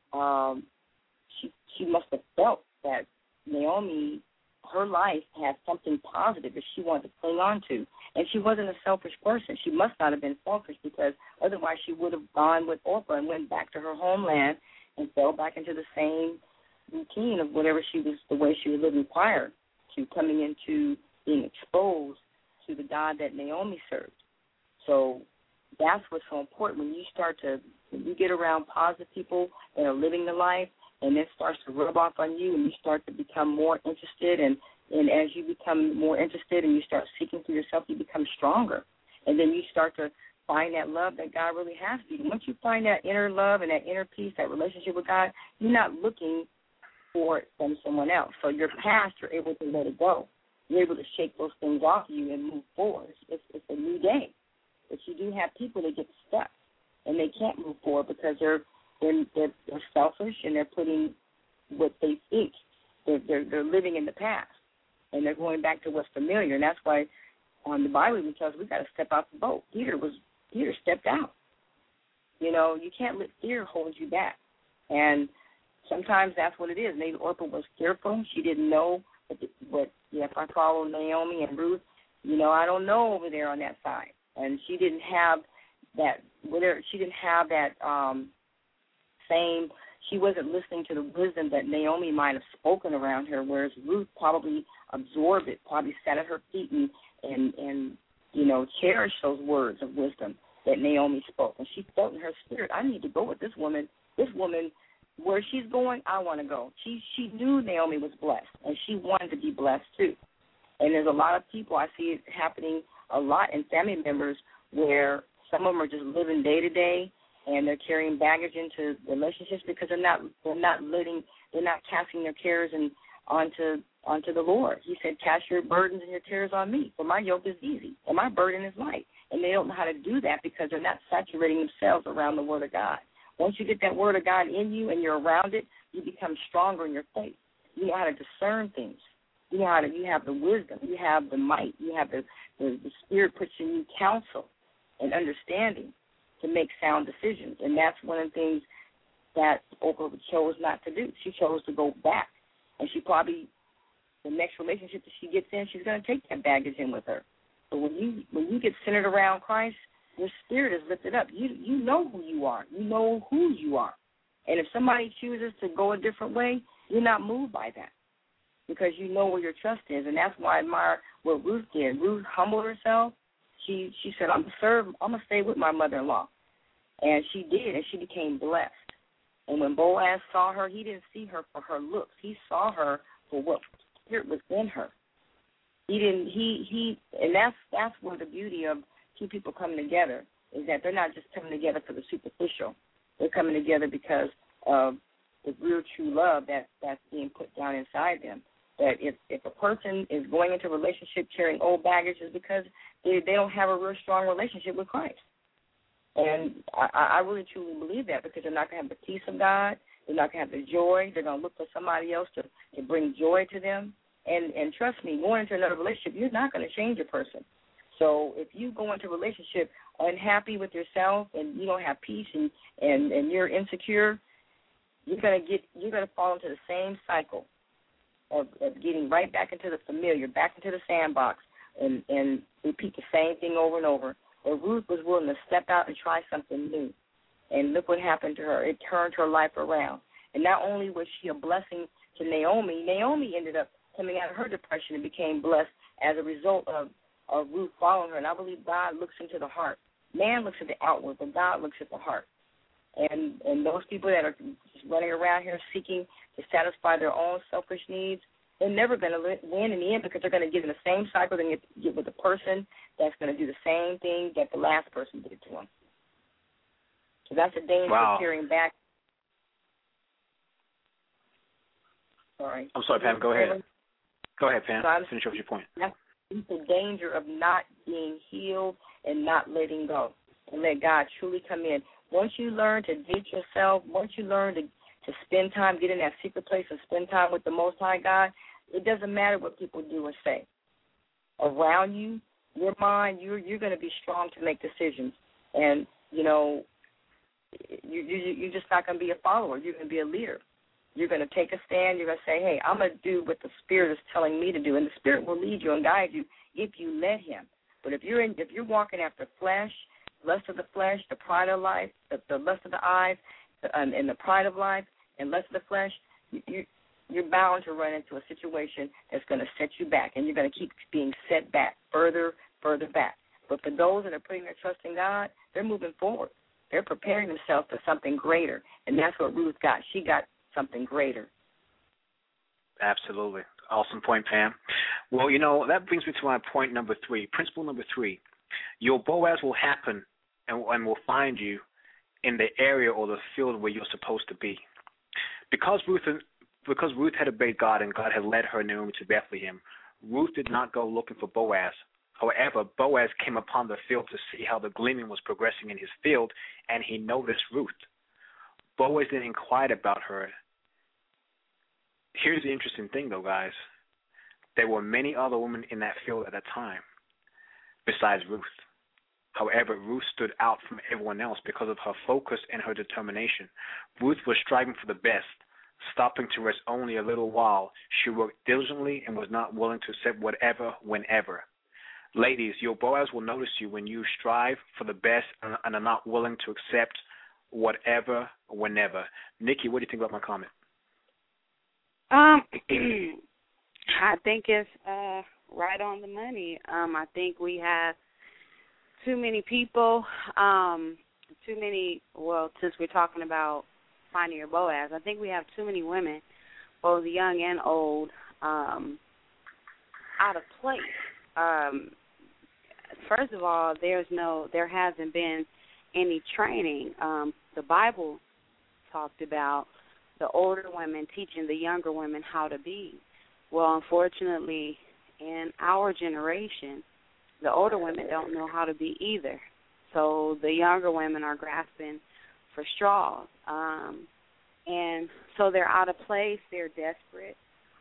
she must have felt that Naomi, her life had something positive that she wanted to cling on to. And she wasn't a selfish person. She must not have been selfish, because otherwise she would have gone with Orpah and went back to her homeland and fell back into the same routine of whatever the way she was living prior to coming into being exposed to the God that Naomi served. So that's what's so important. When you get around positive people that are living the life, and it starts to rub off on you, and you start to become more interested, and as you become more interested and you start seeking for yourself, you become stronger. And then you start to find that love that God really has for you. Once you find that inner love and that inner peace, that relationship with God, you're not looking for it from someone else. So your past, you're able to let it go. You're able to shake those things off you and move forward. It's a new day. But you do have people that get stuck, and they can't move forward because they're selfish, and they're putting what they think. They're living in the past, and they're going back to what's familiar. And that's why on the Bible it tells us we got to step out the boat. Peter stepped out. You know, you can't let fear hold you back. And sometimes that's what it is. Maybe Orpah was fearful. She didn't know what if I follow Naomi and Ruth, I don't know over there on that side. And she didn't have that, same, she wasn't listening to the wisdom that Naomi might have spoken around her, whereas Ruth probably absorbed it, probably sat at her feet and cherished those words of wisdom that Naomi spoke. And she felt in her spirit, I need to go with this woman. This woman, where she's going, I want to go. She knew Naomi was blessed, and she wanted to be blessed too. And there's a lot of people, I see it happening a lot in family members, where some of them are just living day to day, and they're carrying baggage into relationships because they're not casting their cares onto the Lord. He said, cast your burdens and your cares on me, for my yoke is easy and my burden is light. And they don't know how to do that because they're not saturating themselves around the Word of God. Once you get that Word of God in you and you're around it, you become stronger in your faith. You know how to discern things. You have the wisdom. You have the might. You have the Spirit puts in you counsel and understanding to make sound decisions. And that's one of the things that Oprah chose not to do. She chose to go back. And she probably, the next relationship that she gets in, she's going to take that baggage in with her. But when you get centered around Christ, your spirit is lifted up. You know who you are. You know who you are. And if somebody chooses to go a different way, you're not moved by that because you know where your trust is. And that's why I admire what Ruth did. Ruth humbled herself. She said, I'm going to stay with my mother-in-law. And she did, and she became blessed. And when Boaz saw her, he didn't see her for her looks. He saw her for what spirit was in her. And that's where the beauty of two people coming together is that they're not just coming together for the superficial. They're coming together because of the real true love that's being put down inside them. That if a person is going into a relationship carrying old baggage, is because they don't have a real strong relationship with Christ. And I really truly believe that because they're not going to have the peace of God. They're not going to have the joy. They're going to look for somebody else to bring joy to them. And trust me, going into another relationship, you're not going to change a person. So if you go into a relationship unhappy with yourself and you don't have peace and you're insecure, you're going to fall into the same cycle of getting right back into the familiar, back into the sandbox, and repeat the same thing over and over. But Ruth was willing to step out and try something new. And look what happened to her. It turned her life around. And not only was she a blessing to Naomi, Naomi ended up coming out of her depression and became blessed as a result of Ruth following her. And I believe God looks into the heart. Man looks at the outward, but God looks at the heart. And those people that are just running around here seeking to satisfy their own selfish needs, they're never going to win in the end because they're going to get in the same cycle. They're going to get with a person that's going to do the same thing that the last person did to them. So that's a danger of carrying back. Sorry. I'm sorry, Pam. Go ahead. Go ahead, Pam. Finish up your point. That's the danger of not being healed and not letting go and let God truly come in. Once you learn to date yourself, once you learn to spend time, get in that secret place and spend time with the Most High God, it doesn't matter what people do or say. Around you, your mind, you're going to be strong to make decisions. And, you're just not going to be a follower. You're going to be a leader. You're going to take a stand. You're going to say, hey, I'm going to do what the Spirit is telling me to do. And the Spirit will lead you and guide you if you let Him. But if you're walking after flesh, lust of the flesh, the pride of life, the lust of the eyes, and the pride of life, and lust of the flesh, you're bound to run into a situation that's going to set you back, and you're going to keep being set back further back. But for those that are putting their trust in God, they're moving forward. They're preparing themselves for something greater, and that's what Ruth got. She got something greater. Absolutely. Awesome point, Pam. Well, that brings me to my point number 3, principle number 3. Your Boaz will happen and will find you in the area or the field where you're supposed to be. Because Ruth had obeyed God and God had led her, Naomi, to Bethlehem, Ruth did not go looking for Boaz. However, Boaz came upon the field to see how the gleaning was progressing in his field, and he noticed Ruth. Boaz then inquired about her. Here's the interesting thing, though, guys. There were many other women in that field at that time besides Ruth. However, Ruth stood out from everyone else because of her focus and her determination. Ruth was striving for the best, stopping to rest only a little while. She worked diligently and was not willing to accept whatever, whenever. Ladies, your Boaz will notice you when you strive for the best and are not willing to accept whatever, whenever. Nikki, what do you think about my comment? I think it's right on the money. I think we have too many people, since we're talking about finding your Boaz, I think we have too many women, both young and old, out of place. First of all, there hasn't been any training. The Bible talked about the older women teaching the younger women how to be. Well, unfortunately, in our generation, the older women don't know how to be either. So the younger women are grasping for straws. And so they're out of place. They're desperate.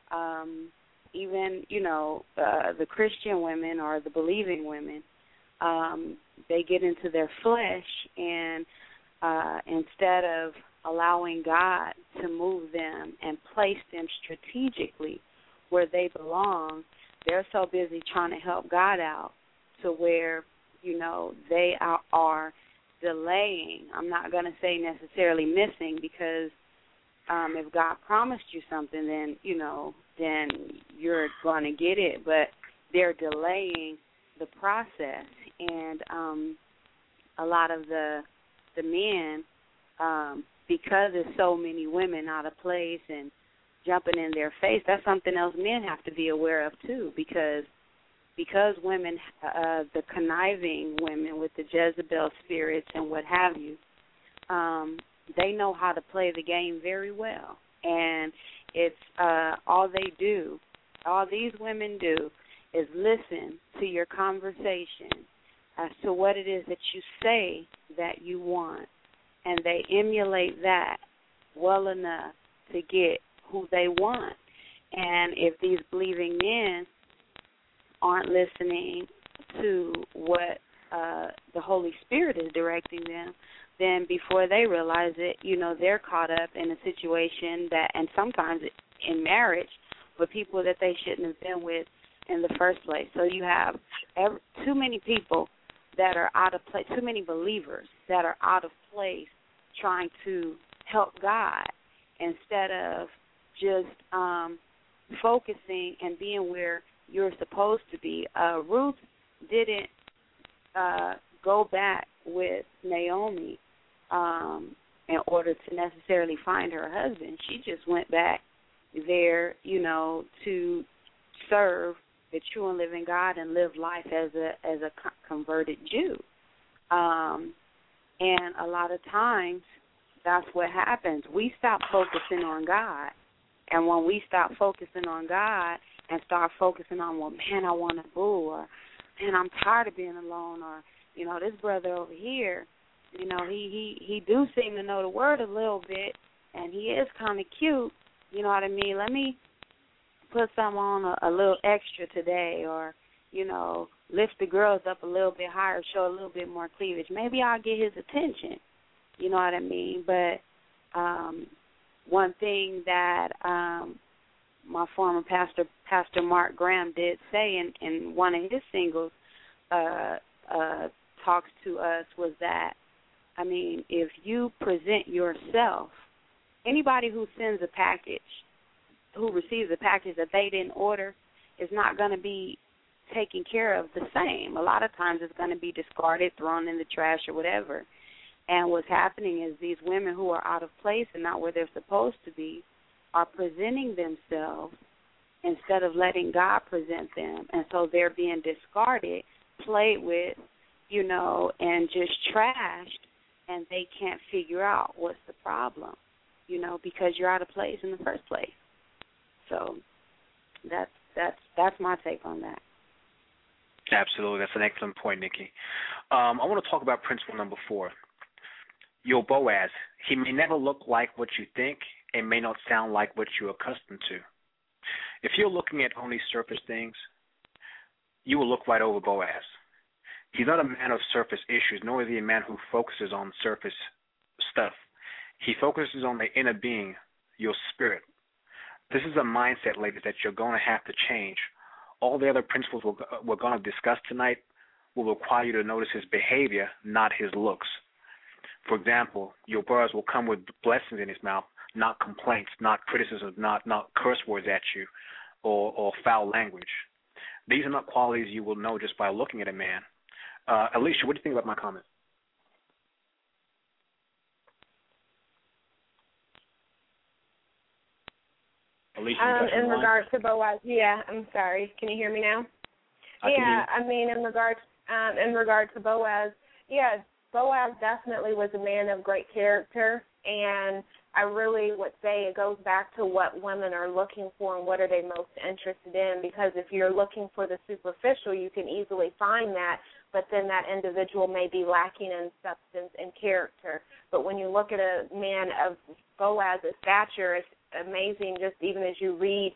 Even, the Christian women or the believing women, they get into their flesh, and instead of allowing God to move them and place them strategically where they belong, they're so busy trying to help God out to where, they are delaying. I'm not going to say necessarily missing, because if God promised you something, then you're going to get it. But they're delaying the process. And a lot of the men, because there's so many women out of place and jumping in their face, that's something else men have to be aware of too, because women, the conniving women with the Jezebel spirits and what have you, they know how to play the game very well. And it's all these women do is listen to your conversation as to what it is that you say that you want, and they emulate that well enough to get who they want. And if these believing men aren't listening to what the Holy Spirit is directing them, then before they realize it, they're caught up in a situation that, and sometimes in marriage, with people that they shouldn't have been with in the first place. So you have too many people that are out of place, too many believers that are out of place trying to help God instead of just focusing and being where you're supposed to be. Ruth didn't go back with Naomi in order to necessarily find her husband. She just went back there, to serve the true and living God and live life as a converted Jew. And a lot of times that's what happens. We stop focusing on God. And when we stop focusing on God and start focusing on, well, man, I want a boo, or, man, I'm tired of being alone, or, this brother over here, he do seem to know the word a little bit, and he is kind of cute, you know what I mean? Let me put something on a little extra today, or, lift the girls up a little bit higher, show a little bit more cleavage. Maybe I'll get his attention. You know what I mean? But one thing that my former pastor, Pastor Mark Graham, did say in one of his singles talks to us was that, if you present yourself, anybody who sends a package, who receives a package that they didn't order, is not going to be taken care of the same. A lot of times it's going to be discarded, thrown in the trash or whatever. And what's happening is these women who are out of place and not where they're supposed to be are presenting themselves instead of letting God present them. And so they're being discarded, played with, and just trashed, and they can't figure out what's the problem, because you're out of place in the first place. So that's my take on that. Absolutely. That's an excellent point, Nikki. I want to talk about principle number 4. Your Boaz, he may never look like what you think and may not sound like what you're accustomed to. If you're looking at only surface things, you will look right over Boaz. He's not a man of surface issues, nor is he a man who focuses on surface stuff. He focuses on the inner being, your spirit. This is a mindset, ladies, that you're going to have to change. All the other principles we're going to discuss tonight will require you to notice his behavior, not his looks. For example, your Boaz will come with blessings in his mouth, not complaints, not criticism, not curse words at you or foul language. These are not qualities you will know just by looking at a man. Alicia, what do you think about my comment? Alicia, in regards to Boaz, I'm sorry. Can you hear me now? In regards to Boaz, Boaz definitely was a man of great character, and I really would say it goes back to what women are looking for and what are they most interested in, because if you're looking for the superficial, you can easily find that, but then that individual may be lacking in substance and character. But when you look at a man of Boaz's stature, it's amazing just even as you read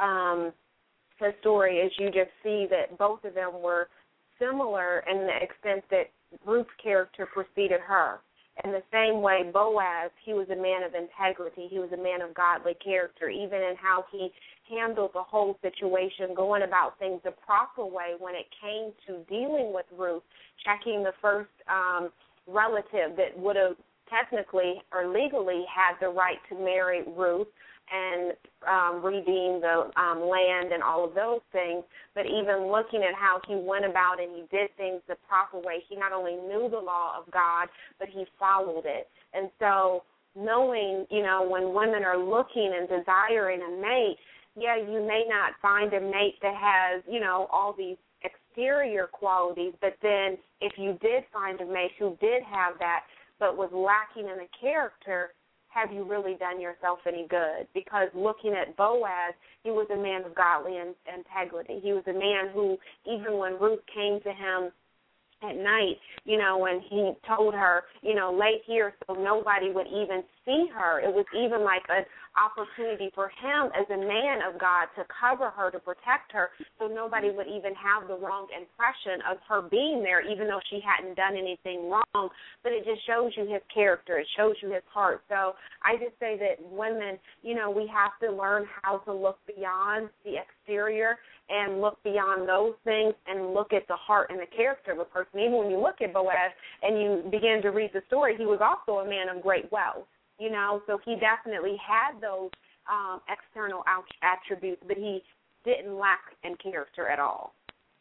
the story, as you just see that both of them were similar in the extent that Ruth's character preceded her. In the same way, Boaz, he was a man of integrity. He was a man of godly character, even in how he handled the whole situation, going about things the proper way when it came to dealing with Ruth, checking the first relative that would have technically or legally had the right to marry Ruth and redeem the land and all of those things, but even looking at how he went about and he did things the proper way, he not only knew the law of God, but he followed it. And so knowing, when women are looking and desiring a mate, you may not find a mate that has, all these exterior qualities, but then if you did find a mate who did have that but was lacking in the character, have you really done yourself any good? Because looking at Boaz, he was a man of godly integrity. He was a man who, even when Ruth came to him at night, when he told her, lay here so nobody would even see her, it was even like an opportunity for him as a man of God to cover her, to protect her, so nobody would even have the wrong impression of her being there, even though she hadn't done anything wrong. But it just shows you his character. It shows you his heart. So I just say that women, we have to learn how to look beyond the exterior and look beyond those things and look at the heart and the character of a person. Even when you look at Boaz and you begin to read the story, he was also a man of great wealth, so he definitely had those external attributes, but he didn't lack in character at all.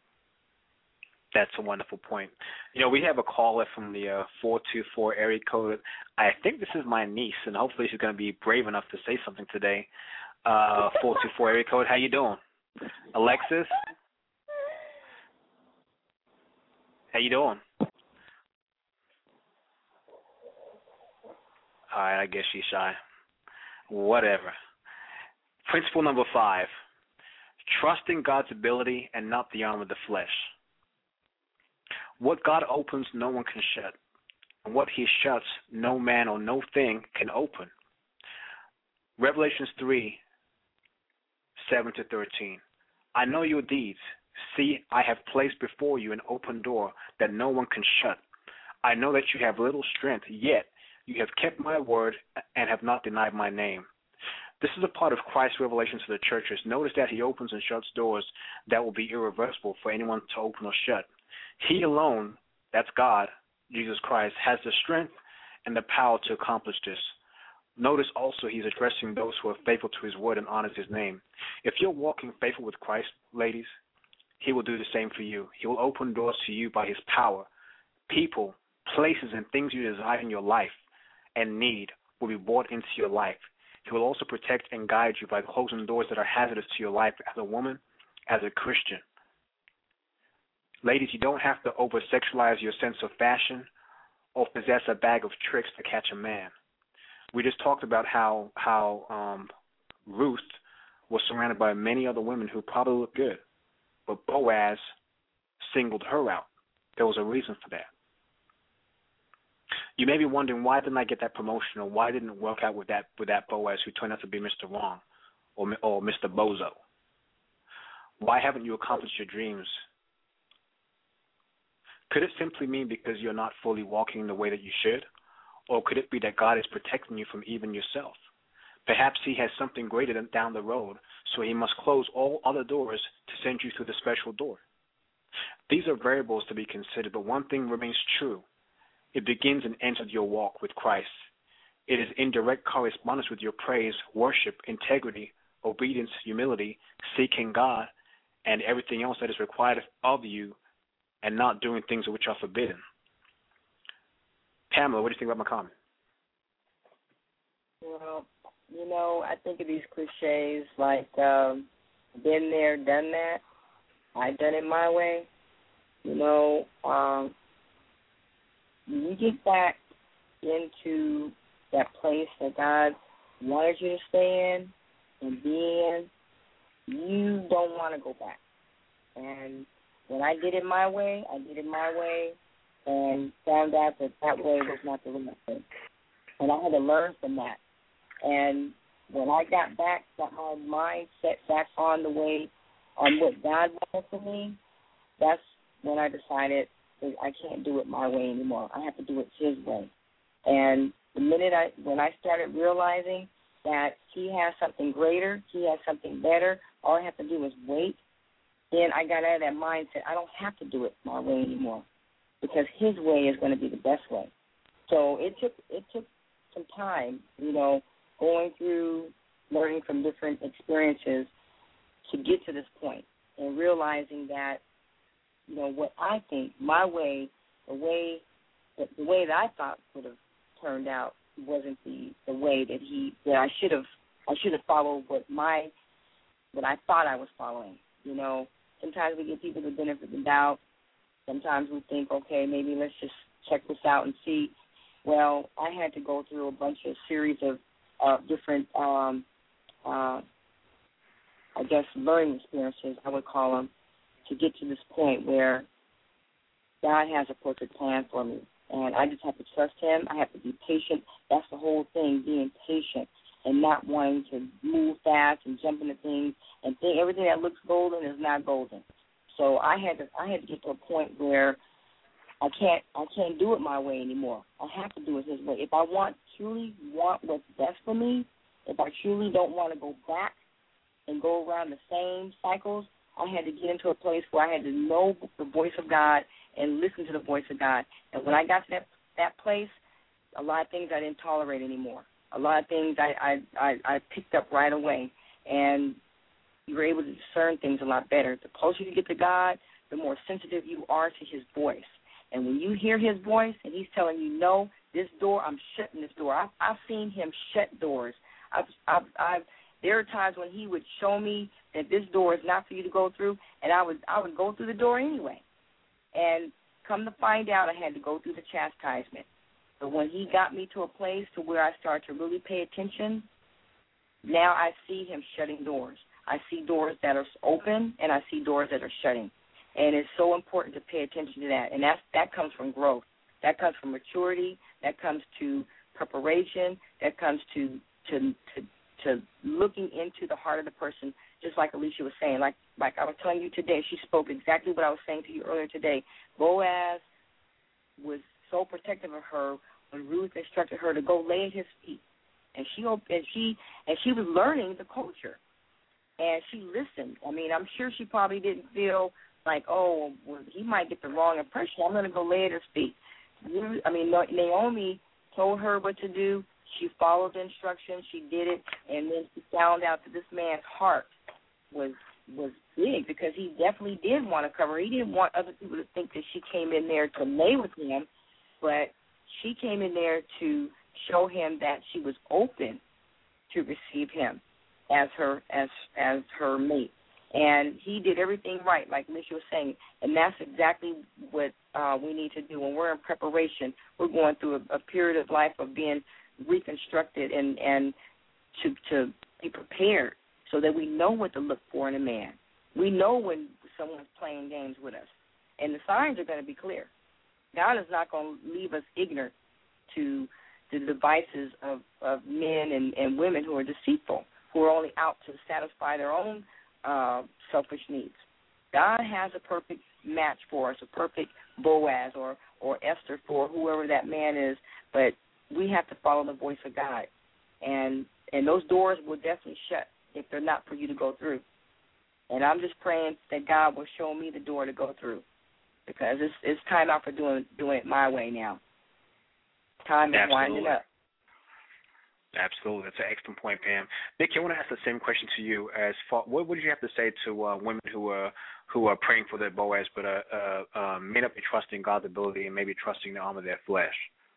That's a wonderful point. We have a caller from the 424 area code. I think this is my niece, and hopefully she's going to be brave enough to say something today. 424 area code, how you doing? Alexis? How you doing? All right, I guess she's shy. Whatever. Principle number 5, trusting God's ability and not the arm of the flesh. What God opens, no one can shut. And what he shuts, no man or no thing can open. Revelations 3 7-13. I know your deeds. See, I have placed before you an open door that no one can shut. I know that you have little strength, yet you have kept my word and have not denied my name. This is a part of Christ's revelation to the churches. Notice that he opens and shuts doors that will be irreversible for anyone to open or shut. He alone, that's God, Jesus Christ, has the strength and the power to accomplish this. Notice also he's addressing those who are faithful to his word and honors his name. If you're walking faithful with Christ, ladies, he will do the same for you. He will open doors to you by his power. People, places, and things you desire in your life and need will be brought into your life. He will also protect and guide you by closing doors that are hazardous to your life as a woman, as a Christian. Ladies, you don't have to over-sexualize your sense of fashion or possess a bag of tricks to catch a man. We just talked about how Ruth was surrounded by many other women who probably looked good, but Boaz singled her out. There was a reason for that. You may be wondering, why didn't I get that promotion, or why didn't it work out with that Boaz who turned out to be Mr. Wrong or Mr. Bozo? Why haven't you accomplished your dreams? Could it simply mean because you're not fully walking the way that you should? Or could it be that God is protecting you from even yourself? Perhaps he has something greater than down the road, so he must close all other doors to send you through the special door. These are variables to be considered, but one thing remains true. It begins and ends with your walk with Christ. It is in direct correspondence with your praise, worship, integrity, obedience, humility, seeking God, and everything else that is required of you, and not doing things which are forbidden. Pamela, what do you think about my comment? Well, I think of these cliches like been there, done that. I done it my way. When you get back into that place that God wanted you to stay in and be in, you don't want to go back. And when I did it my way, and found out that way was not the right way. And I had to learn from that. And when I got my mind set back on what God wanted for me, that's when I decided that I can't do it my way anymore. I have to do it his way. And the minute when I started realizing that he has something greater, he has something better, all I have to do is wait, then I got out of that mindset. I don't have to do it my way anymore, because his way is going to be the best way. So it took some time, going through, learning from different experiences to get to this point, and realizing that, what I think, my way, the way that I thought would have turned out wasn't the way that I should have followed what I thought I was following. Sometimes we give people the benefit of the doubt. Sometimes we think, okay, maybe let's just check this out and see. Well, I had to go through a bunch of series of different, learning experiences, I would call them, to get to this point where God has a perfect plan for me. And I just have to trust him. I have to be patient. That's the whole thing, being patient and not wanting to move fast and jump into things and think everything that looks golden is not golden. So I had to get to a point where I can't do it my way anymore. I have to do it his way. If I truly want what's best for me, if I truly don't want to go back and go around the same cycles, I had to get into a place where I had to know the voice of God and listen to the voice of God. And when I got to that place, a lot of things I didn't tolerate anymore. A lot of things I picked up right away, and you were able to discern things a lot better. The closer you get to God, the more sensitive you are to his voice. And when you hear his voice and he's telling you, no, this door, I'm shutting this door. I've seen him shut doors. There are times when he would show me that this door is not for you to go through, and I would go through the door anyway. And come to find out, I had to go through the chastisement. But when he got me to a place to where I started to really pay attention, now I see him shutting doors. I see doors that are open, and I see doors that are shutting. And it's so important to pay attention to that. And that comes from growth. That comes from maturity. That comes to preparation. That comes to to looking into the heart of the person, just like Alicia was saying. Like I was telling you today, she spoke exactly what I was saying to you earlier today. Boaz was so protective of her when Ruth instructed her to go lay at his feet, and she was learning the culture, and she listened. I mean, I'm sure she probably didn't feel like, oh, well, he might get the wrong impression. I'm going to go lay at his feet. Naomi told her what to do. She followed the instructions. She did it, and then she found out that this man's heart was big, because he definitely did want to cover her. He didn't want other people to think that she came in there to lay with him, but she came in there to show him that she was open to receive him as her mate. And he did everything right, like Alicia was saying, and that's exactly what we need to do when we're in preparation. We're going through a period of life of being reconstructed and to be prepared so that we know what to look for in a man. We know when someone's playing games with us, and the signs are going to be clear. God is not going to leave us ignorant to the devices of men and women who are deceitful, who are only out to satisfy their own selfish needs. God has a perfect match for us, a perfect Boaz or Esther for whoever that man is, but we have to follow the voice of God. And those doors will definitely shut if they're not for you to go through. And I'm just praying that God will show me the door to go through, because it's time out for doing it my way now. Time is winding up. Absolutely. That's an excellent point, Pam. Nikki, I want to ask the same question to you. As far, what would you have to say to women who are praying for their Boaz, but may not be trusting God's ability and maybe trusting the arm of their flesh?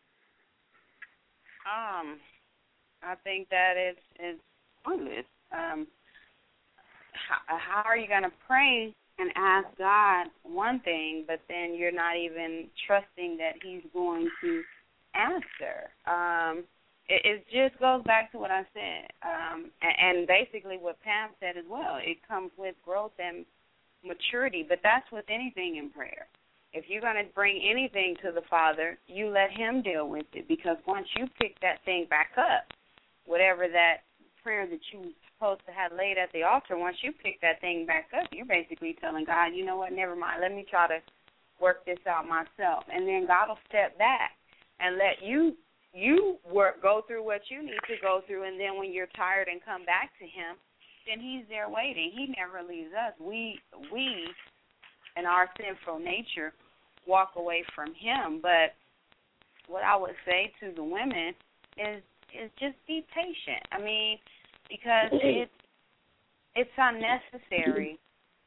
I think that it's pointless. How are you going to pray and ask God one thing, but then you're not even trusting that He's going to answer? It just goes back to what I said, and basically what Pam said as well. It comes with growth and maturity, but that's with anything in prayer. If you're going to bring anything to the Father, you let Him deal with it, because once you pick that thing back up, whatever that prayer that you were supposed to have laid at the altar, once you pick that thing back up, you're basically telling God, you know what, never mind, let me try to work this out myself. And then God will step back and let you go through what you need to go through, and then when you're tired and come back to Him, then He's there waiting. He never leaves us. We in our sinful nature, walk away from Him. But what I would say to the women is just be patient. I mean, because it's unnecessary,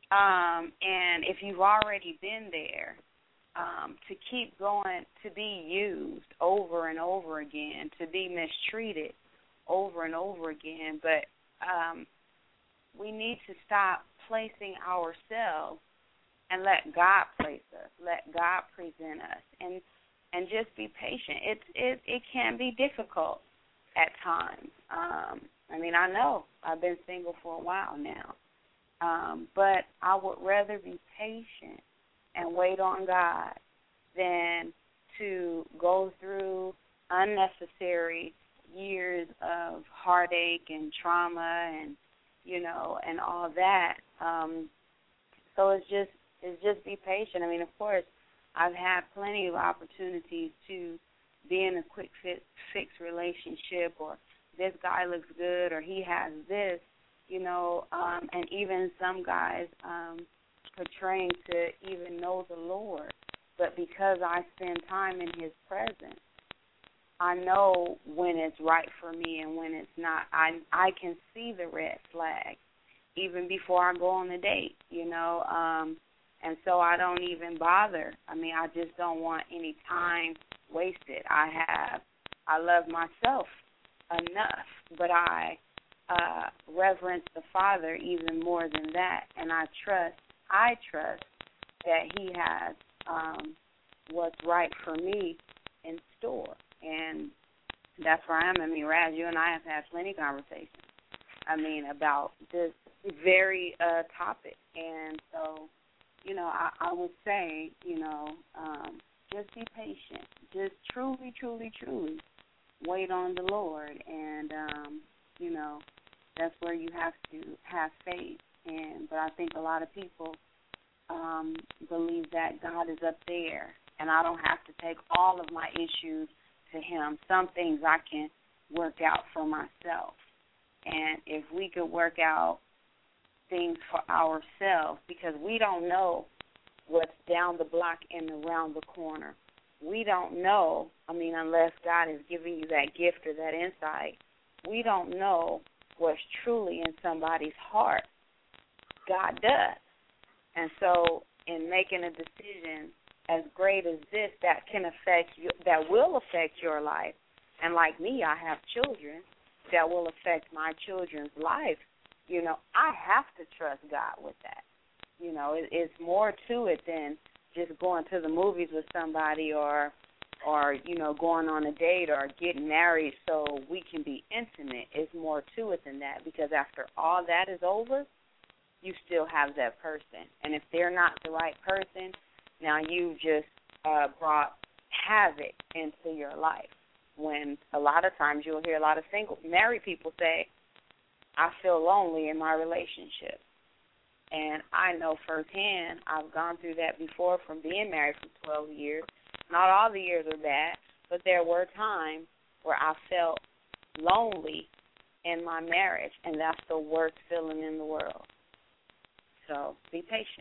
and if you've already been there, to keep going, to be used over and over again, to be mistreated over and over again. But we need to stop placing ourselves and let God place us, let God present us, and just be patient. It can be difficult at times. I mean, I know I've been single for a while now, but I would rather be patient and wait on God than to go through unnecessary years of heartache and trauma and, and all that. So it's just be patient. I mean, of course, I've had plenty of opportunities to be in a quick fix relationship, or this guy looks good, or he has this, and even some guys portraying to even know the Lord. But because I spend time in His presence, I know when it's right for me and when it's not. I can see the red flag even before I go on the date, and so I don't even bother. I mean, I just don't want any time wasted. I love myself enough, but I reverence the Father even more than that, and I trust that He has what's right for me in store, and that's where I am. I mean, Raz, you and I have had plenty of conversations, about this very topic, and so, I would say, just be patient. Just truly, truly, truly wait on the Lord, and, That's where you have to have faith. But I think a lot of people believe that God is up there, and I don't have to take all of my issues to him. Some things I can work out for myself. And if we could work out things for ourselves, because we don't know what's down the block and around the corner. We don't know, unless God is giving you that gift or that insight, we don't know what's truly in somebody's heart. God does. And so in making a decision as great as this that will affect your life, and like me, I have children that will affect my children's life, I have to trust God with that. It's more to it than just going to the movies with somebody or going on a date or getting married so we can be intimate. It's more to it than that, because after all that is over, you still have that person. And if they're not the right person, now you've just brought havoc into your life. When a lot of times you'll hear a lot of married people say, I feel lonely in my relationship. And I know firsthand, I've gone through that before from being married for 12 years. Not all the years are bad, but there were times where I felt lonely in my marriage, and that's the worst feeling in the world. So be patient.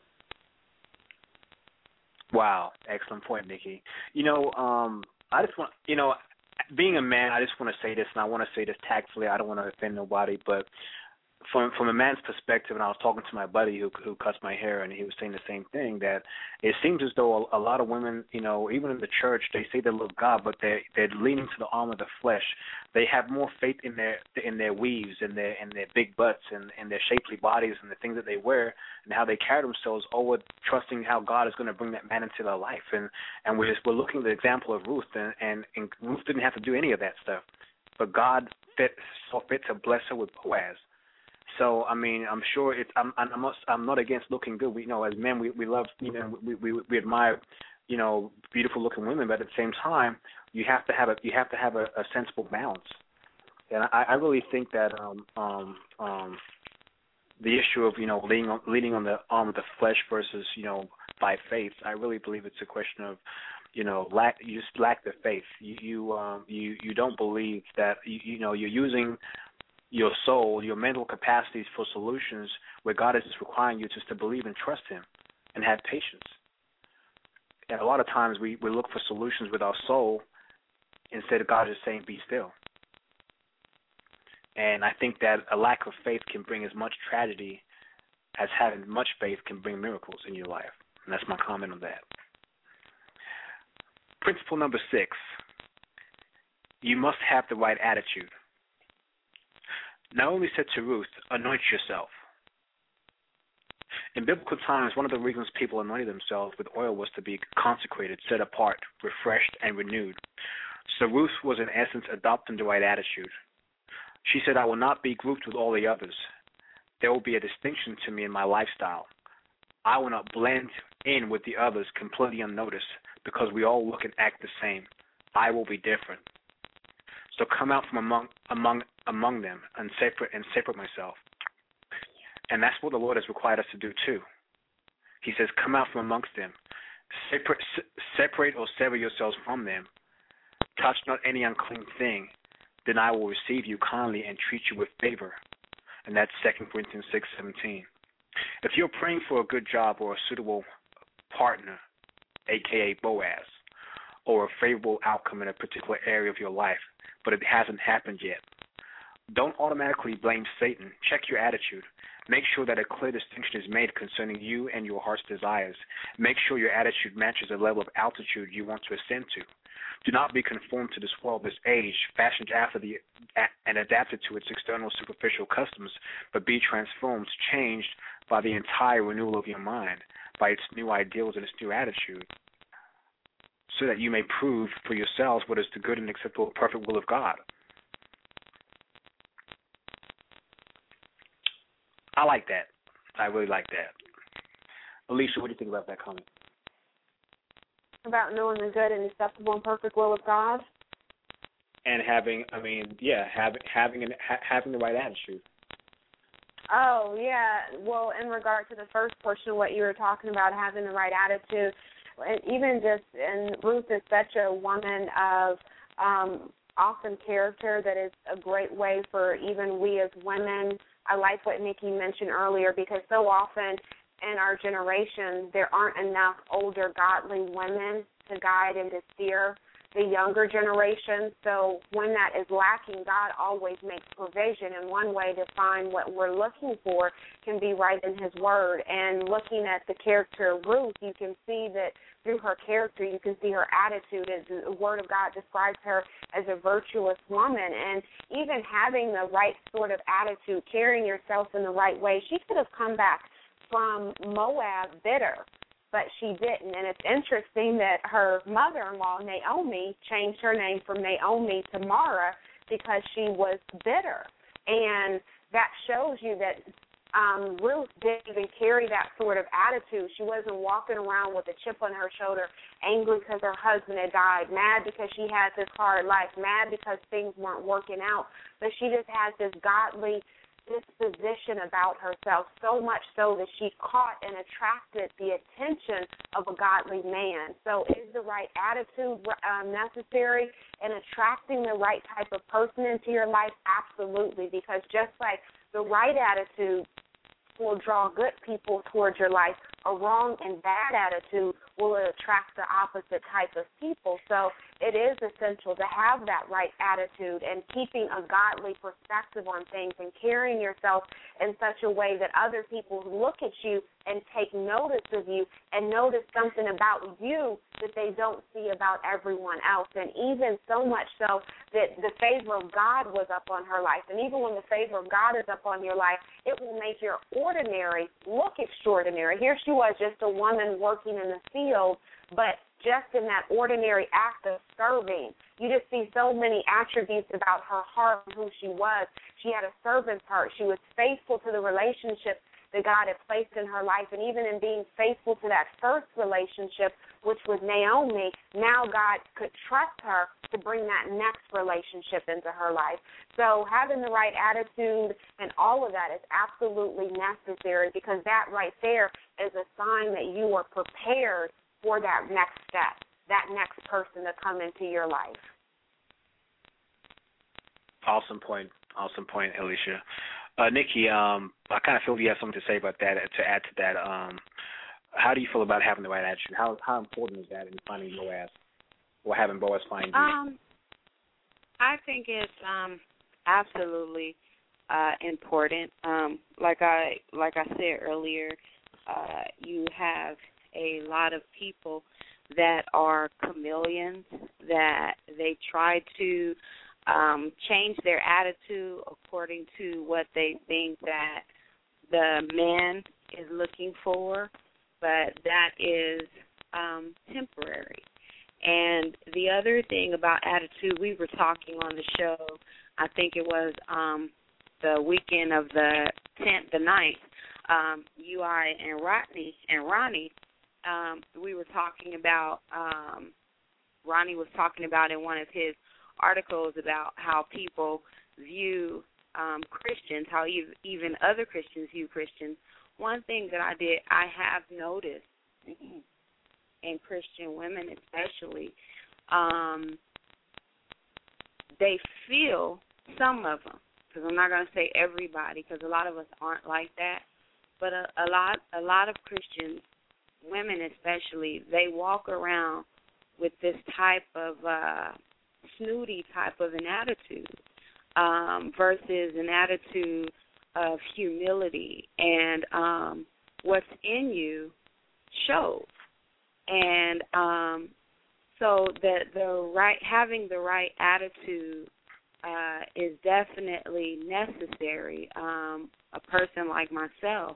Wow, excellent point, Nikki. I just want, being a man, I just want to say this, and I want to say this tactfully. I don't want to offend nobody, but from a man's perspective, and I was talking to my buddy who cuts my hair, and he was saying the same thing, that it seems as though a lot of women, even in the church, they say they love God, but they're leaning to the arm of the flesh. They have more faith in their weaves and their big butts and their shapely bodies and the things that they wear and how they carry themselves over trusting how God is going to bring that man into their life. And we're looking at the example of Ruth, and Ruth didn't have to do any of that stuff, but God saw fit to bless her with Boaz. So I'm sure I'm not against looking good. We as men we love we admire beautiful looking women, but at the same time you have to have a sensible balance. And I really think that the issue of leaning on the arm of the flesh versus by faith, I really believe it's a question of you just lack the faith. You don't believe that you're using your soul, your mental capacities for solutions where God is just requiring you just to believe and trust him and have patience. And a lot of times we look for solutions with our soul instead of God just saying, be still. And I think that a lack of faith can bring as much tragedy as having much faith can bring miracles in your life. And that's my comment on that. Principle number 6, you must have the right attitude. Naomi said to Ruth, anoint yourself. In biblical times, one of the reasons people anointed themselves with oil was to be consecrated, set apart, refreshed, and renewed. So Ruth was in essence adopting the right attitude. She said, I will not be grouped with all the others. There will be a distinction to me in my lifestyle. I will not blend in with the others completely unnoticed because we all look and act the same. I will be different. So come out from among them and separate myself. And that's what the Lord has required us to do too. He says, come out from amongst them. Separate or sever yourselves from them. Touch not any unclean thing. Then I will receive you kindly and treat you with favor. And that's 2 Corinthians 6:17. If you're praying for a good job or a suitable partner, a.k.a. Boaz, or a favorable outcome in a particular area of your life, but it hasn't happened yet, don't automatically blame Satan. Check your attitude. Make sure that a clear distinction is made concerning you and your heart's desires. Make sure your attitude matches the level of altitude you want to ascend to. Do not be conformed to this world, this age, fashioned after and adapted to its external superficial customs, but be transformed, changed by the entire renewal of your mind, by its new ideals and its new attitude, so that you may prove for yourselves what is the good and acceptable, perfect will of God. I like that. I really like that. Alicia, what do you think about that comment? About knowing the good and acceptable and perfect will of God? and having the right attitude. Oh, yeah. Well, in regard to the first portion of what you were talking about, having the right attitude, even just, and Ruth is such a woman of awesome character that is a great way for even we as women. I like what Nikki mentioned earlier, because so often in our generation there aren't enough older godly women to guide and to steer the younger generation. So when that is lacking, God always makes provision, and one way to find what we're looking for can be right in His Word. And looking at the character of Ruth, you can see that through her character, you can see her attitude. As the Word of God describes her as a virtuous woman, and even having the right sort of attitude, carrying yourself in the right way. She could have come back from Moab bitter, but she didn't. And it's interesting that her mother-in-law, Naomi, changed her name from Naomi to Mara because she was bitter. And that shows you that Ruth didn't even carry that sort of attitude. She wasn't walking around with a chip on her shoulder, angry because her husband had died, mad because she had this hard life, mad because things weren't working out. But she just has this godly disposition about herself, so much so that she caught and attracted the attention of a godly man. So is the right attitude necessary in attracting the right type of person into your life? Absolutely, because just like the right attitude will draw good people towards your life, a wrong and bad attitude will attract the opposite type of people. So it is essential to have that right attitude and keeping a godly perspective on things and carrying yourself in such a way that other people look at you and take notice of you and notice something about you that they don't see about everyone else. And even so much so that the favor of God was up on her life. And even when the favor of God is up on your life, it will make your ordinary look extraordinary. Here she was, just a woman working in the field, but just in that ordinary act of serving, you just see so many attributes about her heart and who she was. She had a servant's heart. She was faithful to the relationship that God had placed in her life, and even in being faithful to that first relationship, which was Naomi, now God could trust her to bring that next relationship into her life. So having the right attitude and all of that is absolutely necessary, because that right there is a sign that you are prepared for that next step, that next person to come into your life. Awesome point, Alicia. Nikki, I kind of feel you have something to say about that. To add to that, how do you feel about having the right attitude? How important is that in finding Boaz, or having Boaz find you? I think it's absolutely important. Like I said earlier, you have a lot of people that are chameleons, that they try to change their attitude according to what they think that the man is looking for, but that is temporary. And the other thing about attitude, we were talking on the show, I think it was the weekend of the 10th, the 9th, UI and Ronnie, we were talking about, Ronnie was talking about in one of his articles about how people view Christians, how even other Christians view Christians. One thing that I have noticed in Christian women especially, they feel, some of them, because I'm not going to say everybody, because a lot of us aren't like that, but a lot of Christian women especially, they walk around with this type of snooty type of an attitude versus an attitude of humility, and what's in you shows. And so having the right attitude is definitely necessary. A person like myself,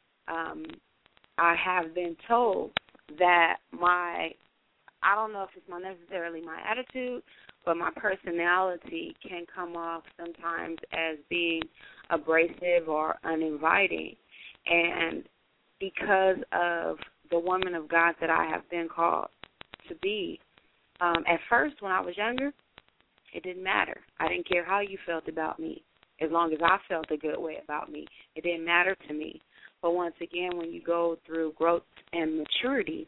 I have been told that I don't know if it's necessarily my attitude, but my personality can come off sometimes as being abrasive or uninviting. And because of the woman of God that I have been called to be, at first when I was younger, It didn't matter. I didn't care how you felt about me. As long as I felt a good way about me, it didn't matter to me. But once again, when you go through growth and maturity,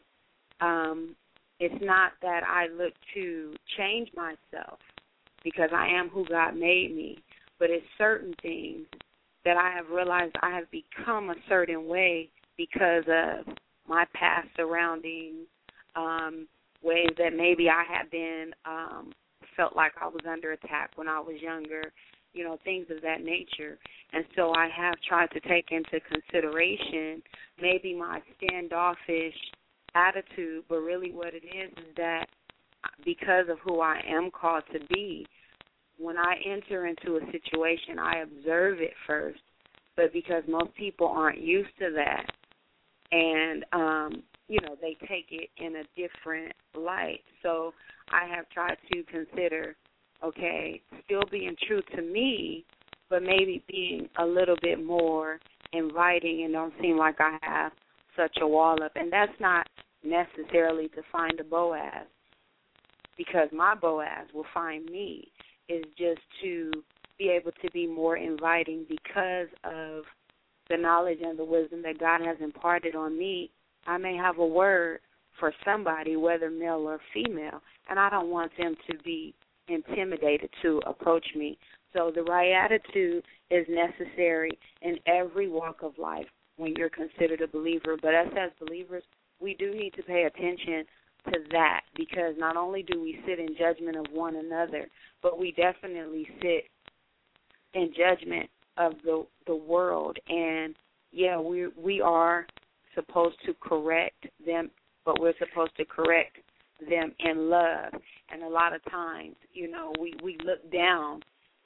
it's not that I look to change myself because I am who God made me, but it's certain things that I have realized I have become a certain way because of my past surroundings, ways that maybe I have been felt like I was under attack when I was younger, things of that nature. And so I have tried to take into consideration maybe my standoffish attitude, but really what it is that because of who I am called to be, when I enter into a situation, I observe it first. But because most people aren't used to that, and they take it in a different light. So I have tried to consider, okay, still being true to me, but maybe being a little bit more inviting and don't seem like I have such a wall up. And that's not necessarily to find a Boaz, because my Boaz will find me. It's just to be able to be more inviting because of the knowledge and the wisdom that God has imparted on me. I may have a word for somebody, whether male or female, and I don't want them to be intimidated to approach me. So the right attitude is necessary in every walk of life when you're considered a believer. But us as believers, we do need to pay attention to that, because not only do we sit in judgment of one another, but we definitely sit in judgment of the world. And, yeah, we are supposed to correct them, but we're supposed to correct them in love. And a lot of times, we look down,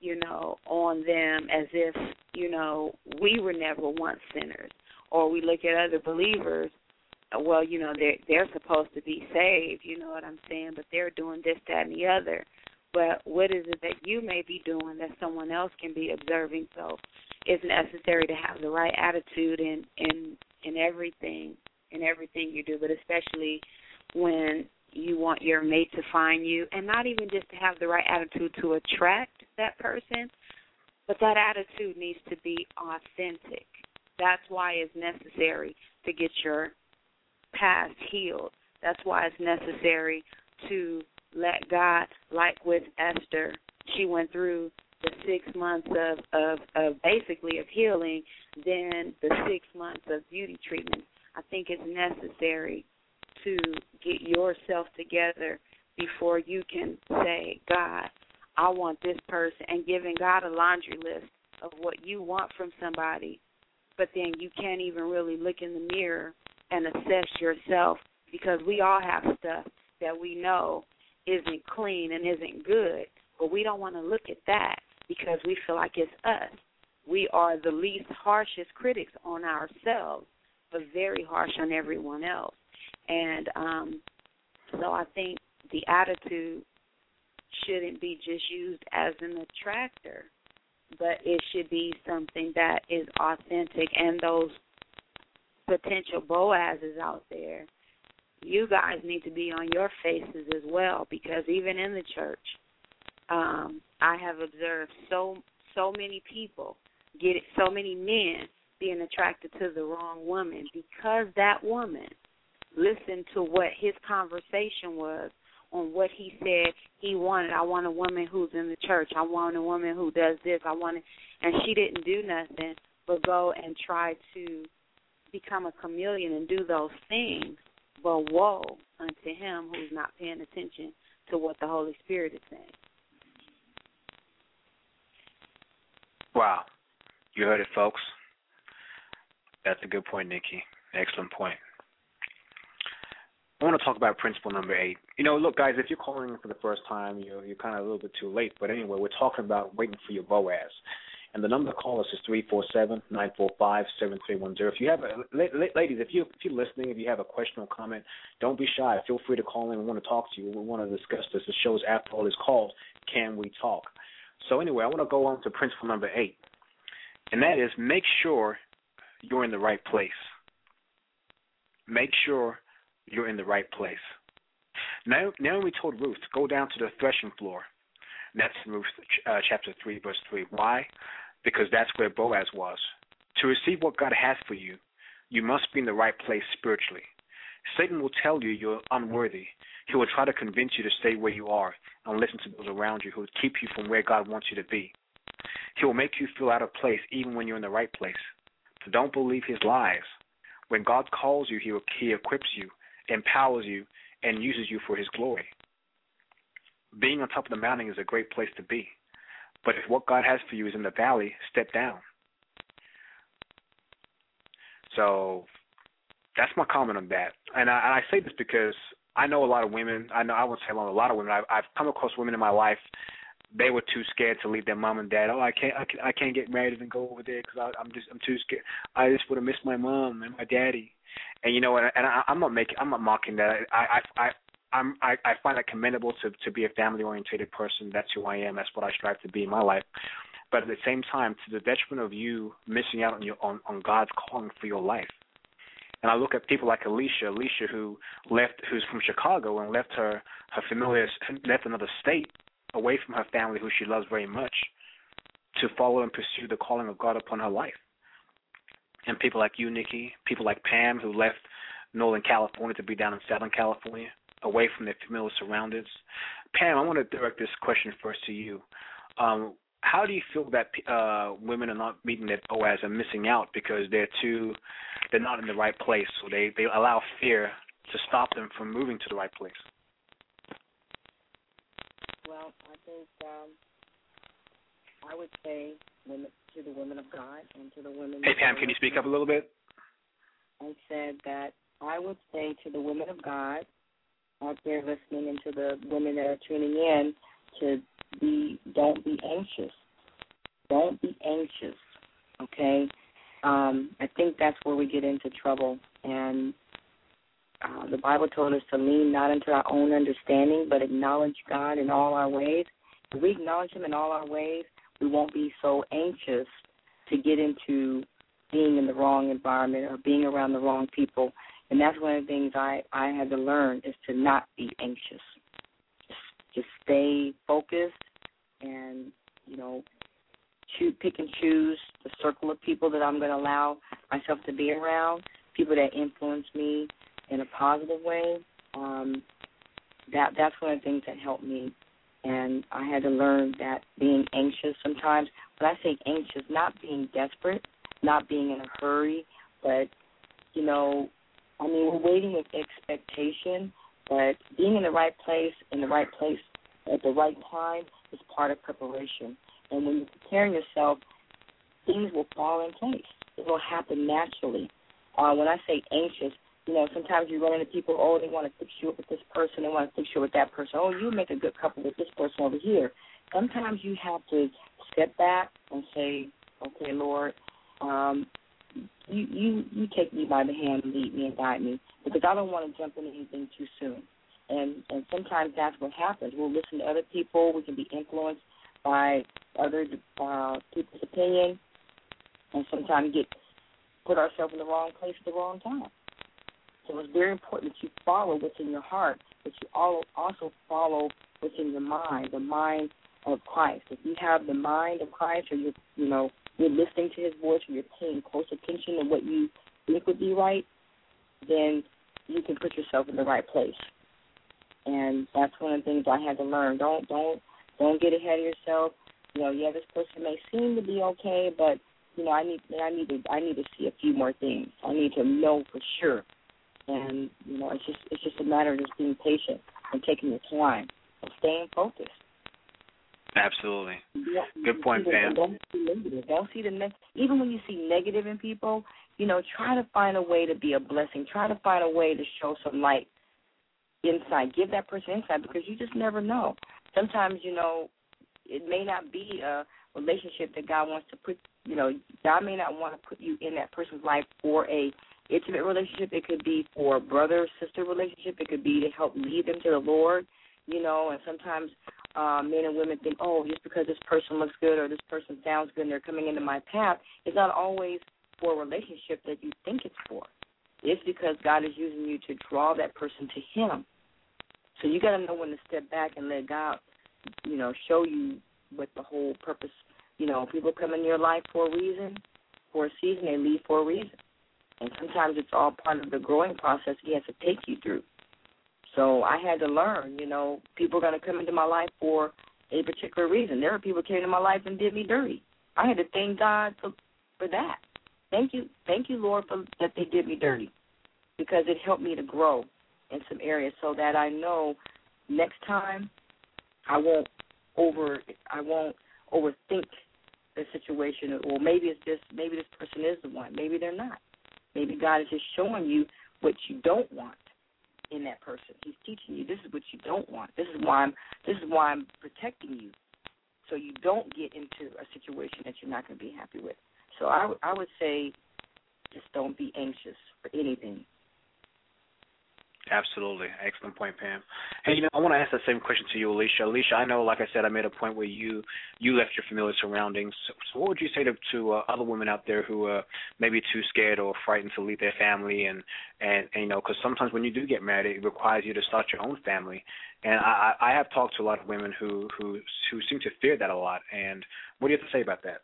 on them as if, we were never once sinners. Or we look at other believers, well, they're supposed to be saved, you know what I'm saying, but they're doing this, that, and the other. But what is it that you may be doing that someone else can be observing? So it's necessary to have the right attitude in everything you do, but especially when you want your mate to find you, and not even just to have the right attitude to attract that person, but that attitude needs to be authentic. That's why it's necessary to get your past healed. That's why it's necessary to let God, like with Esther, she went through the 6 months of basically of healing, then the 6 months of beauty treatment. I think it's necessary to get yourself together before you can say, God, I want this person, and giving God a laundry list of what you want from somebody, but then you can't even really look in the mirror and assess yourself, because we all have stuff that we know isn't clean and isn't good, but we don't want to look at that because we feel like it's us. We are the least harshest critics on ourselves, but very harsh on everyone else. And so I think the attitude shouldn't be just used as an attractor, but it should be something that is authentic. And those potential Boazes out there, you guys need to be on your faces as well, because even in the church, I have observed so many people so many men being attracted to the wrong woman because that woman listened to what his conversation was on what he said he wanted. I want a woman who's in the church. I want a woman who does this. And she didn't do nothing but go and try to become a chameleon and do those things. But woe unto him who's not paying attention to what the Holy Spirit is saying. Wow. You heard it, folks. That's a good point, Nikki. Excellent point. I want to talk about principle number 8. Look, guys, if you're calling for the first time, you're kind of a little bit too late. But anyway, we're talking about waiting for your Boaz. And the number to call us is 347-945-7310. If you have ladies, if you're listening, if you have a question or comment, don't be shy. Feel free to call in. We want to talk to you. We want to discuss this. The show is, after all, is called Can We Talk? So anyway, I want to go on to principle number 8, and that is make sure you're in the right place. Make sure you're in the right place. Naomi told Ruth to go down to the threshing floor. And that's in Ruth chapter 3, verse 3. Why? Because that's where Boaz was. To receive what God has for you, you must be in the right place spiritually. Satan will tell you you're unworthy. He will try to convince you to stay where you are and listen to those around you who will keep you from where God wants you to be. He will make you feel out of place even when you're in the right place. So don't believe his lies. When God calls you, he equips you, empowers you, and uses you for his glory. Being on top of the mountain is a great place to be. But if what God has for you is in the valley, step down. So that's my comment on that. And I say this because I know a lot of women. I won't say a lot of women. I've come across women in my life. They were too scared to leave their mom and dad. Oh, I can't get married and go over there because I'm too scared. I just would have missed my mom and my daddy. And you know, I'm not mocking that. I find it commendable to be a family oriented person. That's who I am. That's what I strive to be in my life. But at the same time, to the detriment of you missing out on God's calling for your life. And I look at people like Alicia who's from Chicago and left her familiar, left another state away from her family who she loves very much to follow and pursue the calling of God upon her life. And people like you, Nikki, people like Pam who left Northern California to be down in Southern California, away from their familiar surroundings. Pam, I want to direct this question first to you. How do you feel that women are not meeting their Boaz and missing out because they're not in the right place, so they allow fear to stop them from moving to the right place? Well, I think I would say to the women of God and to the women. Hey, Pam, can you speak up a little bit? I said that I would say to the women of God out there listening and to the women that are tuning in don't be anxious. Don't be anxious, okay? I think that's where we get into trouble. And the Bible told us to lean not into our own understanding, but acknowledge God in all our ways. If we acknowledge him in all our ways, we won't be so anxious to get into being in the wrong environment or being around the wrong people. And that's one of the things I had to learn is to not be anxious. Just stay focused and, pick and choose the circle of people that I'm going to allow myself to be around, people that influence me in a positive way. That's one of the things that helped me. And I had to learn that being anxious sometimes, when I say anxious, not being desperate, not being in a hurry, but, we're waiting with expectation, but being in the right place at the right time is part of preparation. And when you're preparing yourself, things will fall in place. It will happen naturally. When I say anxious, sometimes you run into people, they want to fix you up with this person, they want to fix you with that person. You make a good couple with this person over here. Sometimes you have to step back and say, okay, Lord, you take me by the hand and lead me and guide me, because I don't want to jump into anything too soon. And sometimes that's what happens. We'll listen to other people. We can be influenced by other people's opinion, and sometimes put ourselves in the wrong place at the wrong time. So it's very important that you follow what's in your heart, but you also follow what's in your mind, the mind of Christ. If you have the mind of Christ, or you're listening to his voice, or you're paying close attention to what you think would be right, then you can put yourself in the right place. And that's one of the things I had to learn. Don't get ahead of yourself. This person may seem to be okay, but I need to see a few more things. I need to know for sure. And it's just a matter of just being patient and taking your time and staying focused. Absolutely. Good point, Pam. Don't see the negative. Even when you see negative in people, try to find a way to be a blessing. Try to find a way to show some light insight. Give that person insight, because you just never know. Sometimes, it may not be a relationship that God wants to put, God may not want to put you in that person's life for a intimate relationship. It could be for a brother-sister relationship. It could be to help lead them to the Lord, and sometimes men and women think, just because this person looks good or this person sounds good and they're coming into my path, it's not always for a relationship that you think it's for. It's because God is using you to draw that person to him. So you got to know when to step back and let God show you what the whole purpose. People come in your life for a reason, for a season, they leave for a reason. And sometimes it's all part of the growing process he has to take you through. So I had to learn, people are going to come into my life for a particular reason. There are people who came into my life and did me dirty. I had to thank God for that. Thank you, Lord, for that they did me dirty, because it helped me to grow in some areas so that I know next time I won't overthink the situation. Or maybe this person is the one. Maybe they're not. Maybe God is just showing you what you don't want in that person. He's teaching you this is what you don't want. This is why I'm protecting you, so you don't get into a situation that you're not going to be happy with. So I would say just don't be anxious for anything. Absolutely. Excellent point, Pam. Hey, I want to ask that same question to you, Alicia. Alicia, I know, like I said, I made a point where you left your familiar surroundings. So what would you say to other women out there who are maybe too scared or frightened to leave their family? And because sometimes when you do get married, it requires you to start your own family. And I have talked to a lot of women who seem to fear that a lot. And what do you have to say about that?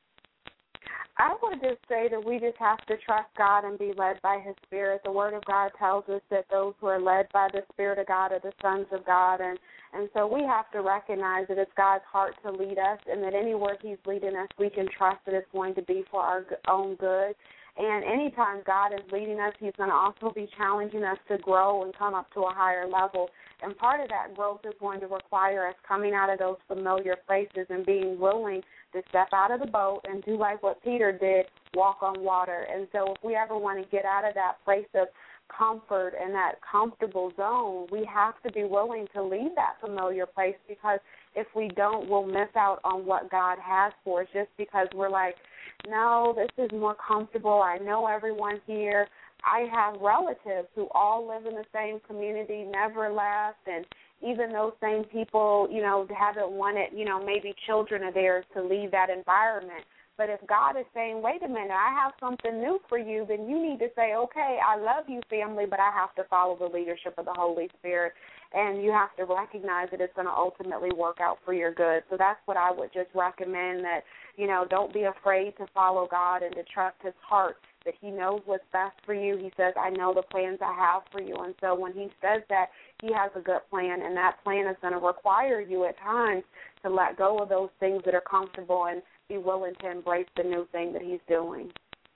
I would just say that we just have to trust God and be led by His Spirit. The Word of God tells us that those who are led by the Spirit of God are the sons of God, and so we have to recognize that it's God's heart to lead us, and that anywhere He's leading us, we can trust that it's going to be for our own good. And anytime God is leading us, He's going to also be challenging us to grow and come up to a higher level. And part of that growth is going to require us coming out of those familiar places and being willing to step out of the boat and do like what Peter did, walk on water. And so if we ever want to get out of that place of comfort and that comfortable zone, we have to be willing to leave that familiar place, because if we don't, we'll miss out on what God has for us just because we're like, no, this is more comfortable. I know everyone here. I have relatives who all live in the same community, never left, and even those same people, haven't wanted, maybe children of theirs to leave that environment. But if God is saying, wait a minute, I have something new for you, then you need to say, okay, I love you, family, but I have to follow the leadership of the Holy Spirit. And you have to recognize that it's going to ultimately work out for your good. So that's what I would just recommend, that, don't be afraid to follow God and to trust His heart, that He knows what's best for you. He says, I know the plans I have for you. And so when He says that, He has a good plan, and that plan is going to require you at times to let go of those things that are comfortable and be willing to embrace the new thing that He's doing.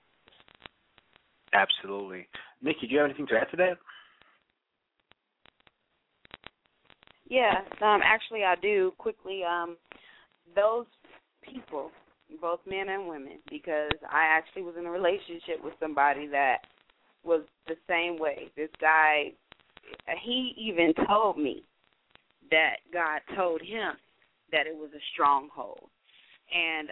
Absolutely. Nikki, do you have anything to add to that? Yes, actually I do. Quickly, those people, both men and women, because I actually was in a relationship with somebody that was the same way. This guy, he even told me that God told him that it was a stronghold. And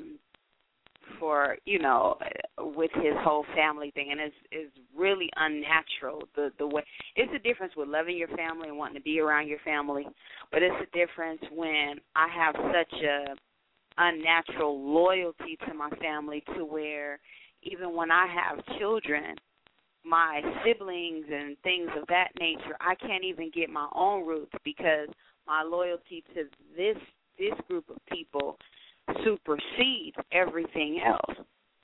for, with his whole family thing, and it's really unnatural. The way, it's a difference with loving your family and wanting to be around your family, but it's a difference when I have such a unnatural loyalty to my family, to where even when I have children, my siblings and things of that nature, I can't even get my own roots, because my loyalty to this group of people supersedes everything else.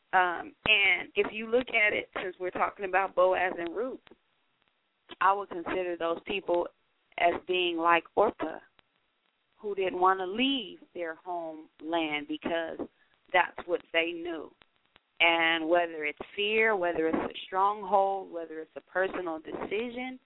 And if you look at it, since we're talking about Boaz and Ruth, I would consider those people as being like Orpah, who didn't want to leave their homeland because that's what they knew. And whether it's fear, whether it's a stronghold, whether it's a personal decision,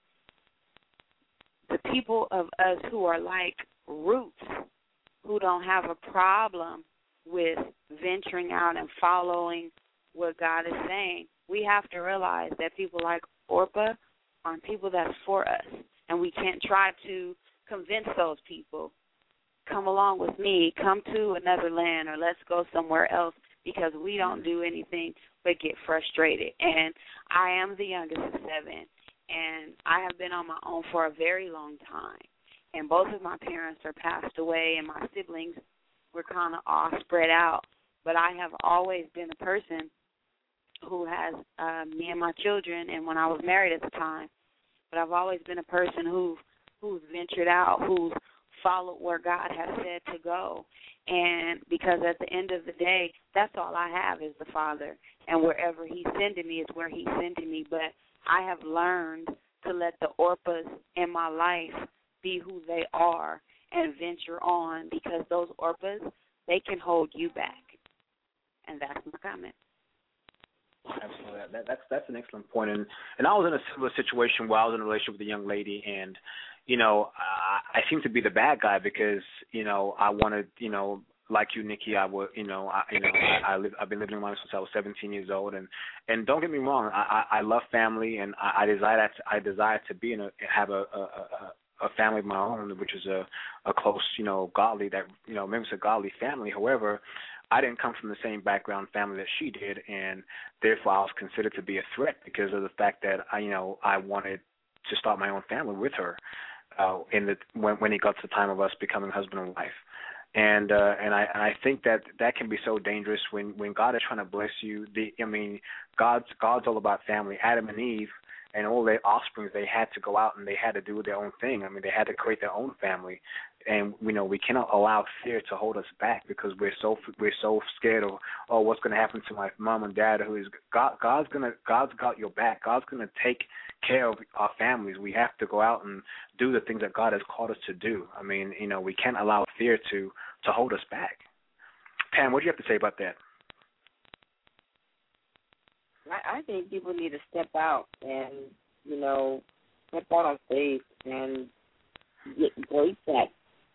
the people of us who are like Ruth, who don't have a problem with venturing out and following what God is saying, we have to realize that people like Orpah are people that's for us. And we can't try to convince those people, come along with me, come to another land, or let's go somewhere else, because we don't do anything but get frustrated. And I am the youngest of 7, and I have been on my own for a very long time. And both of my parents are passed away, and my siblings were kind of all spread out. But I have always been a person who has me and my children, and when I was married at the time, but I've always been a person who's ventured out, who's followed where God has said to go. And because at the end of the day, that's all I have is the Father. And wherever He's sending me is where He's sending me. But I have learned to let the Orpahs in my life be who they are and venture on, because those Orpahs, they can hold you back. And that's my comment. Absolutely. That's an excellent point. And I was in a similar situation where I was in a relationship with a young lady, and, you know, I seemed to be the bad guy because, you know, I wanted, you know, like you, Nikki, I've been living in my life since I was 17 years old, and don't get me wrong, I love family, and I desire to be have a family of my own, which is a close, you know, godly, that, you know, maybe it's a godly family. However, I didn't come from the same background family that she did, and therefore I was considered to be a threat because of the fact that I wanted to start my own family with her when it got to the time of us becoming husband and wife. And I think that can be so dangerous when God is trying to bless you. God's all about family. Adam and Eve and all their offspring, they had to go out and they had to do their own thing. I mean, they had to create their own family. And we cannot allow fear to hold us back because we're so scared of what's going to happen to my mom and dad. God's got your back. God's going to take care of our families. We have to go out and do the things that God has called us to do. I mean, we can't allow fear to hold us back. Pam, what do you have to say about that? I think people need to step out and, step out on faith and break that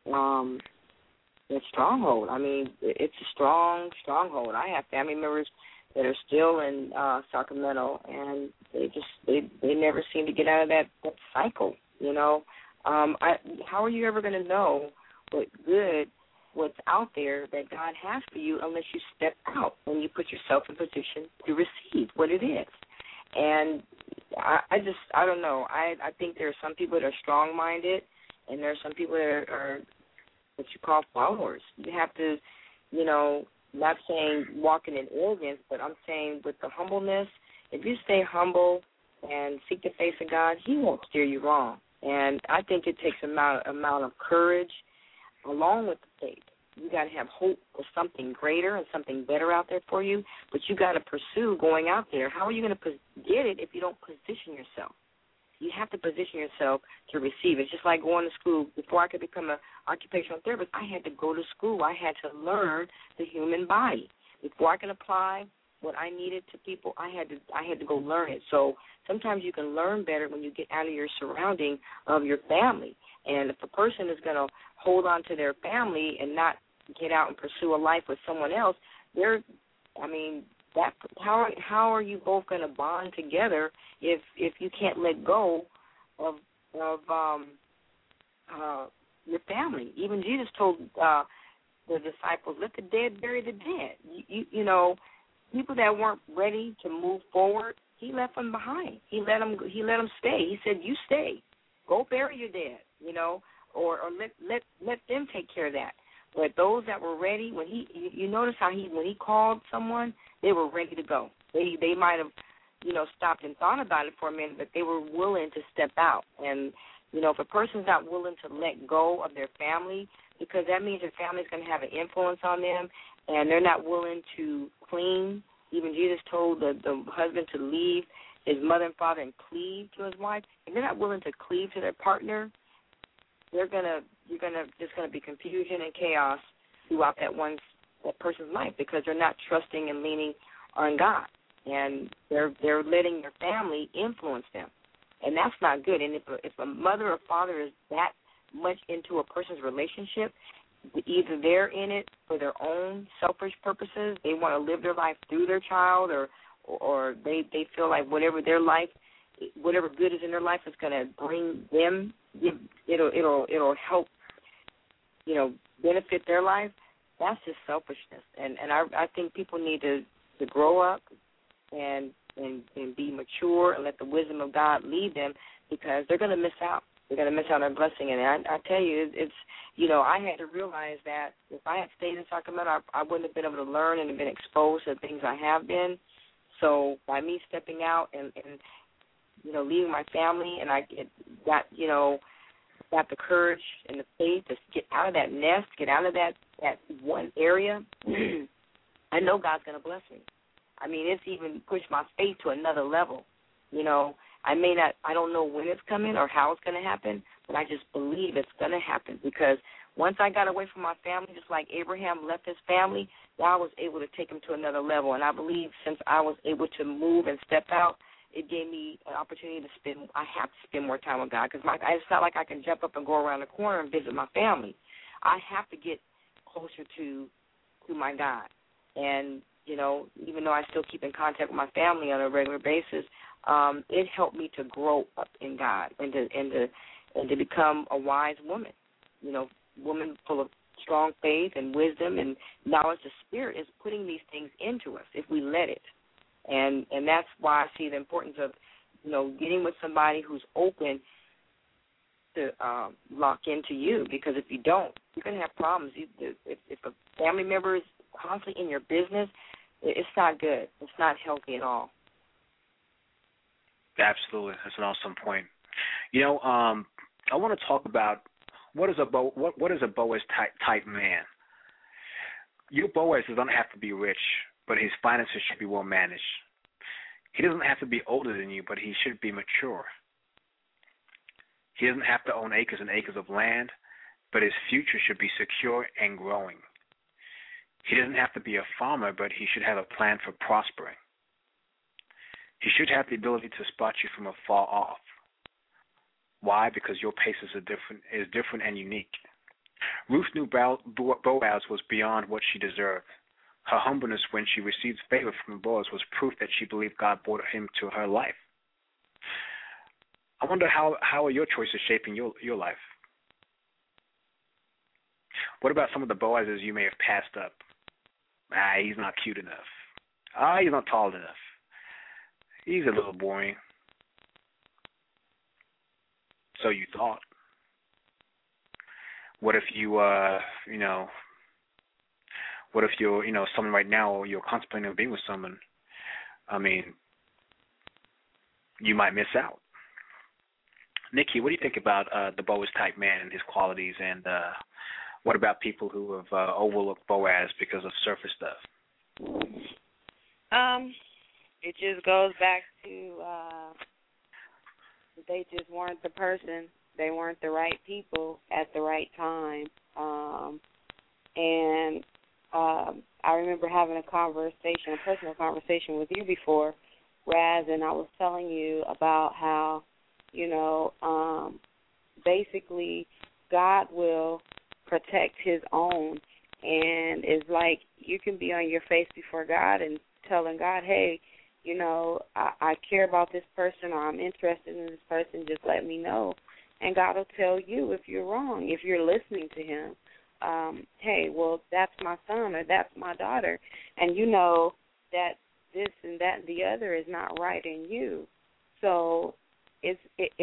stronghold. I mean, it's a stronghold. I have family members that are still in Sacramento, and they never seem to get out of that cycle. How are you ever going to know what's out there that God has for you unless you step out and you put yourself in position to receive what it is? And I don't know. I think there are some people that are strong-minded, and there are some people that are what you call followers. You have to, not saying walking in arrogance, but I'm saying with the humbleness, if you stay humble and seek the face of God, He won't steer you wrong. And I think it takes amount of courage along with the faith. You got to have hope for something greater and something better out there for you, but you got to pursue going out there. How are you going to get it if you don't position yourself? You have to position yourself to receive it. It's just like going to school. Before I could become an occupational therapist, I had to go to school. I had to learn the human body. Before I could apply what I needed to people, I had to go learn it. So sometimes you can learn better when you get out of your surrounding of your family. And if a person is going to hold on to their family and not get out and pursue a life with someone else, how are you both going to bond together if you can't let go of your family? Even Jesus told the disciples, "Let the dead bury the dead." People that weren't ready to move forward, He left them behind. He let them stay. He said, "You stay. Go bury your dead." Or let them take care of that. But those that were ready, when you notice how when he called someone, they were ready to go. They might have, stopped and thought about it for a minute, but they were willing to step out. And, if a person's not willing to let go of their family, because that means their family's going to have an influence on them, and they're not willing to cling. Even Jesus told the husband to leave his mother and father and cleave to his wife. If they're not willing to cleave to their partner, there's going to be confusion and chaos throughout that person's life because they're not trusting and leaning on God, and they're letting their family influence them, and that's not good. And if a mother or father is that much into a person's relationship, either they're in it for their own selfish purposes, they want to live their life through their child, or they feel like whatever good is in their life is going to bring them. It'll help, benefit their life. That's just selfishness, and I think people need to grow up and be mature and let the wisdom of God lead them, because they're going to miss out. They're going to miss out on a blessing. And I tell you, it's I had to realize that if I had stayed in Sacramento, I wouldn't have been able to learn and have been exposed to the things I have been. So by me stepping out and leaving my family, and I got got the courage and the faith to get out of that nest, get out of that one area, I know God's going to bless me. I mean, it's even pushed my faith to another level. You know, I don't know when it's coming or how it's going to happen, but I just believe it's going to happen, because once I got away from my family, just like Abraham left his family, God was able to take him to another level. And I believe since I was able to move and step out, it gave me an opportunity to I have to spend more time with God, because it's not like I can jump up and go around the corner and visit my family. I have to get closer to my God. And, you know, even though I still keep in contact with my family on a regular basis, it helped me to grow up in God and to become a wise woman, you know, woman full of strong faith and wisdom and knowledge. The Spirit is putting these things into us if we let it. And that's why I see the importance of, you know, getting with somebody who's open to lock into you, because if you don't, you're going to have problems. If a family member is constantly in your business, it's not good. It's not healthy at all. Absolutely. That's an awesome point. You know, I want to talk about what is a Boaz type man. Your Boaz doesn't have to be rich, but his finances should be well managed. He doesn't have to be older than you, but he should be mature. He doesn't have to own acres and acres of land, but his future should be secure and growing. He doesn't have to be a farmer, but he should have a plan for prospering. He should have the ability to spot you from afar off. Why? Because your pace is different and unique. Ruth knew Boaz was beyond what she deserved. Her humbleness when she received favor from Boaz was proof that she believed God brought him to her life. I wonder how are your choices shaping your life? What about some of the Boazes you may have passed up? He's not cute enough. He's not tall enough. He's a little boring. So you thought. What if what if you're, someone right now, or you're contemplating on being with someone? I mean, you might miss out. Nikki, what do you think about the Boaz type man and his qualities, and what about people who have overlooked Boaz because of surface stuff? It just goes back to they just weren't the person. They weren't the right people at the right time. I remember having a personal conversation with you before, Raz, and I was telling you about how, basically God will protect his own, and it's like you can be on your face before God and telling God, hey, I care about this person, or I'm interested in this person, just let me know. And God will tell you if you're wrong, if you're listening to him. Hey, well, that's my son or that's my daughter, and you know that this and that and the other is not right in you. So if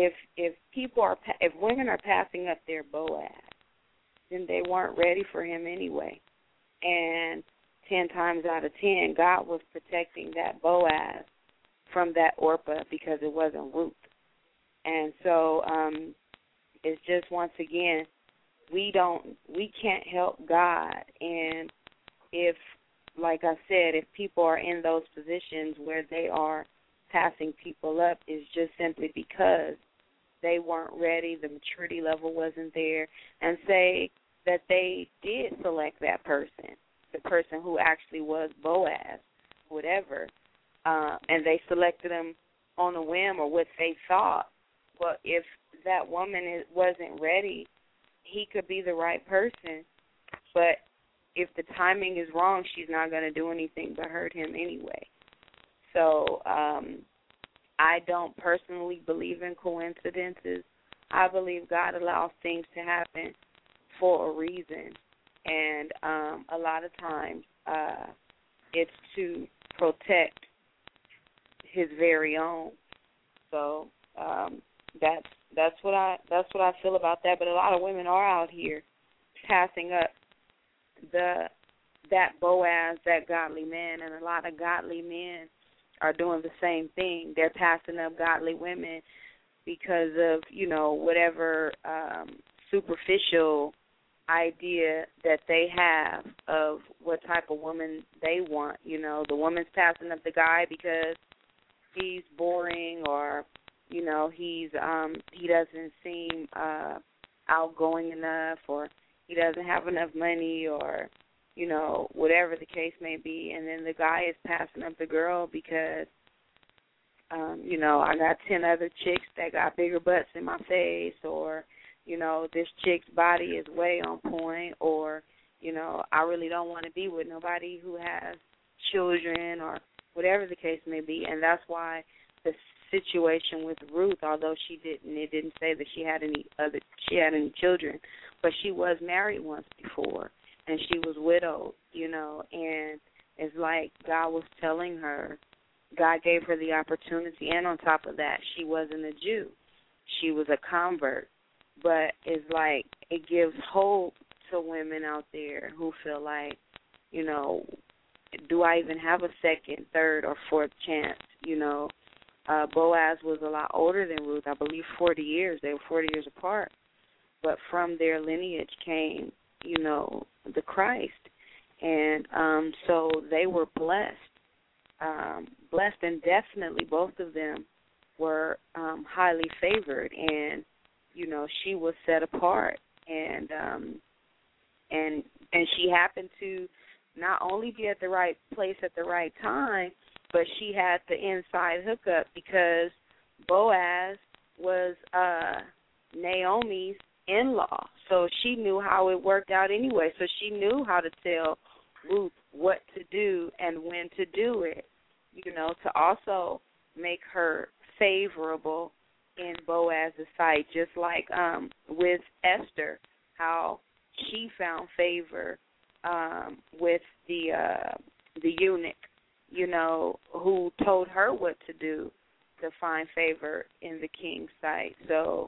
women are passing up their Boaz, then they weren't ready for him anyway. And 10 times out of 10, God was protecting that Boaz from that Orpah because it wasn't Ruth. And so it's just, once again, we can't help God. And if, like I said, if people are in those positions where they are passing people up, it's just simply because they weren't ready, the maturity level wasn't there, and say that they did select that person, the person who actually was Boaz, whatever, and they selected him on a whim or what they thought. Well, if that woman wasn't ready, he could be the right person, but if the timing is wrong, she's not going to do anything but hurt him anyway. So I don't personally believe in coincidences. I believe God allows things to happen for a reason, and a lot of times it's to protect his very own. So that's what I feel about that. But a lot of women are out here passing up that Boaz, that godly man, and a lot of godly men are doing the same thing. They're passing up godly women because of, whatever superficial idea that they have of what type of woman they want. The woman's passing up the guy because he's boring, or he doesn't seem outgoing enough, or he doesn't have enough money, or whatever the case may be. And then the guy is passing up the girl because I got 10 other chicks that got bigger butts in my face, or this chick's body is way on point, or I really don't want to be with nobody who has children, or whatever the case may be. And that's why the situation with Ruth, although it didn't say that she had any children, but she was married once before, and she was widowed, and it's like God was telling her, God gave her the opportunity, and on top of that, she wasn't a Jew. She was a convert. But it's like it gives hope to women out there who feel like, do I even have a second, third, or fourth chance? Boaz was a lot older than Ruth, I believe 40 years. They were 40 years apart. But from their lineage came, the Christ. And so they were blessed. And definitely both of them were highly favored. And, she was set apart. And she happened to not only be at the right place at the right time, but she had the inside hookup because Boaz was Naomi's in-law. So she knew how it worked out anyway. So she knew how to tell Ruth what to do and when to do it, to also make her favorable in Boaz's sight, just like with Esther, how she found favor with the eunuch, who told her what to do to find favor in the king's sight. So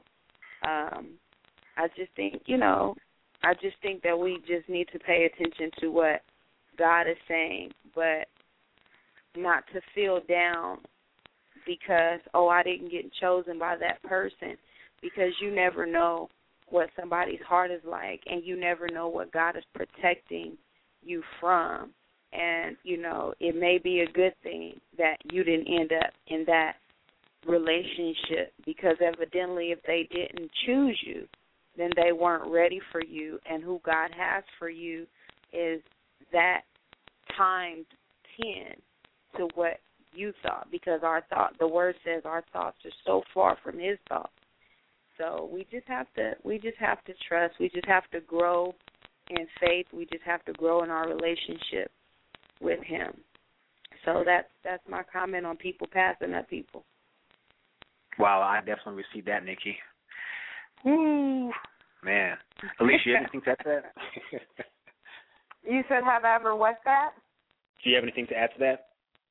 I just think that we just need to pay attention to what God is saying, but not to feel down because, I didn't get chosen by that person, because you never know what somebody's heart is like, and you never know what God is protecting you from. And, it may be a good thing that you didn't end up in that relationship, because evidently if they didn't choose you, then they weren't ready for you, and who God has for you is that times 10 to what you thought, because the word says our thoughts are so far from his thoughts. So we just have to trust. We just have to grow in faith. We just have to grow in our relationship with him. So that's my comment on people passing up people. Wow, I definitely received that, Nikki. Woo, man. Alicia, you have anything to add to that? You said, have I ever what's that? Do you have anything to add to that?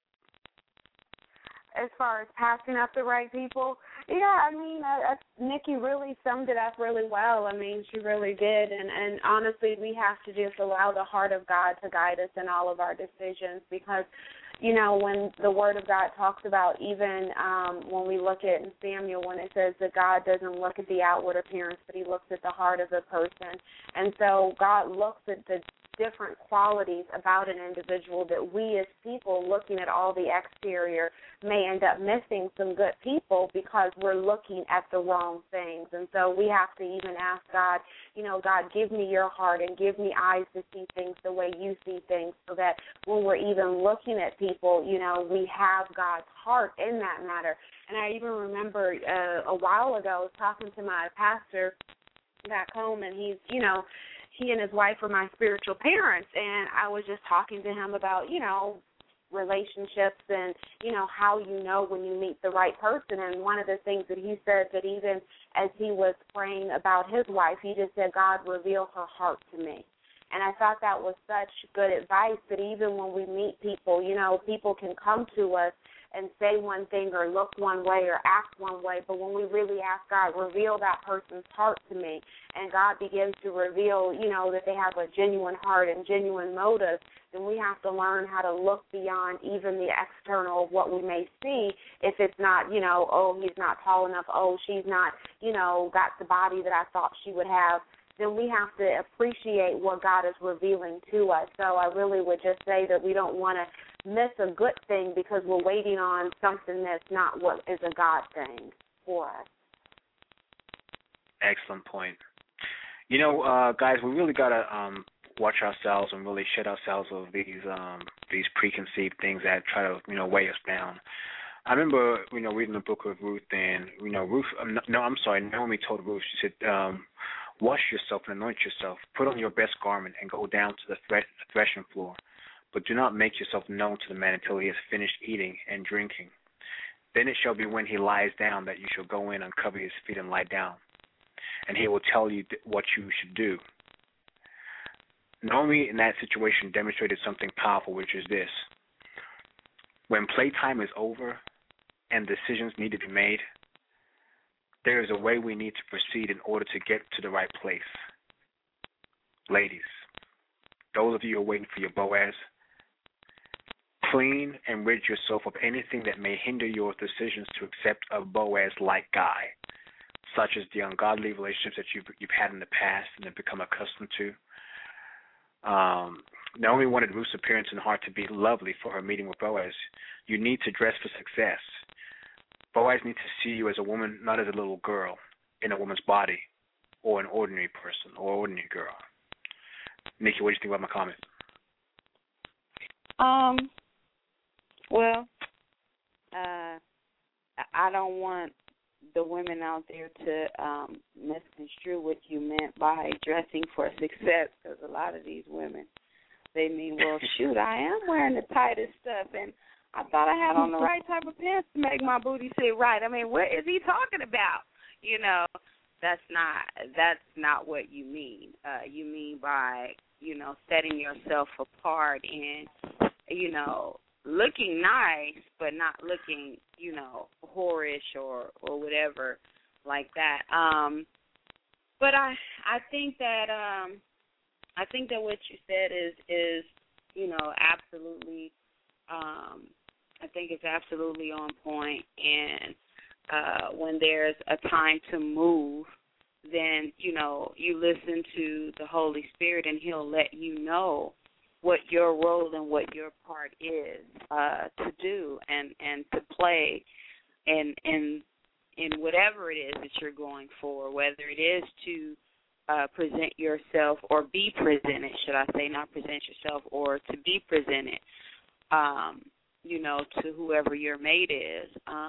As far as passing up the right people, yeah, Nikki really summed it up really well. She really did. And honestly, we have to just allow the heart of God to guide us in all of our decisions, because, when the Word of God talks about, even when we look at in Samuel, when it says that God doesn't look at the outward appearance, but he looks at the heart of the person. And so God looks at the different qualities about an individual that we as people, looking at all the exterior, may end up missing some good people because we're looking at the wrong things. And so we have to even ask God, God, give me your heart and give me eyes to see things the way you see things, so that when we're even looking at people, we have God's heart in that matter. And I even remember a while ago I was talking to my pastor back home, and he's, he and his wife are my spiritual parents, and I was just talking to him about, relationships and, how you know when you meet the right person. And one of the things that he said, that even as he was praying about his wife, he just said, God, reveal her heart to me. And I thought that was such good advice, that even when we meet people, people can come to us and say one thing or look one way or act one way, but when we really ask God, reveal that person's heart to me, and God begins to reveal, that they have a genuine heart and genuine motive, then we have to learn how to look beyond even the external of what we may see. If it's not, oh, he's not tall enough, oh, she's not, got the body that I thought she would have, then we have to appreciate what God is revealing to us. So I really would just say that we don't want to miss a good thing because we're waiting on something that's not what is a God thing for us. Excellent point. Guys, we really got to watch ourselves and really shed ourselves of these preconceived things that try to, weigh us down. I remember, reading the book of Ruth, and, Naomi told Ruth, she said, wash yourself and anoint yourself, put on your best garment, and go down to the threshing floor. But do not make yourself known to the man until he has finished eating and drinking. Then it shall be when he lies down that you shall go in, uncover his feet, and lie down. And he will tell you what you should do. Naomi, in that situation, demonstrated something powerful, which is this. When playtime is over and decisions need to be made, there is a way we need to proceed in order to get to the right place. Ladies, those of you who are waiting for your Boaz, clean and rid yourself of anything that may hinder your decisions to accept a Boaz-like guy, such as the ungodly relationships that you've had in the past and have become accustomed to. Naomi wanted Ruth's appearance and heart to be lovely for her meeting with Boaz. You need to dress for success. Boaz needs to see you as a woman, not as a little girl in a woman's body or an ordinary person or ordinary girl. Nikki, what do you think about my comment? Well, I don't want the women out there to misconstrue what you meant by dressing for success, because a lot of these women, they mean, well, shoot, I am wearing the tightest stuff, and I thought I had on the right type of pants to make my booty sit right. I mean, what is he talking about? That's not what you mean. You mean by, setting yourself apart and, looking nice, but not looking, whorish or whatever like that. But I think that what you said is absolutely. I think it's absolutely on point. And when there's a time to move, then you listen to the Holy Spirit, and He'll let you know what your role and what your part is to do and to play in whatever it is that you're going for, whether it is to present yourself or be presented, should I say, not present yourself, or to be presented, to whoever your mate is.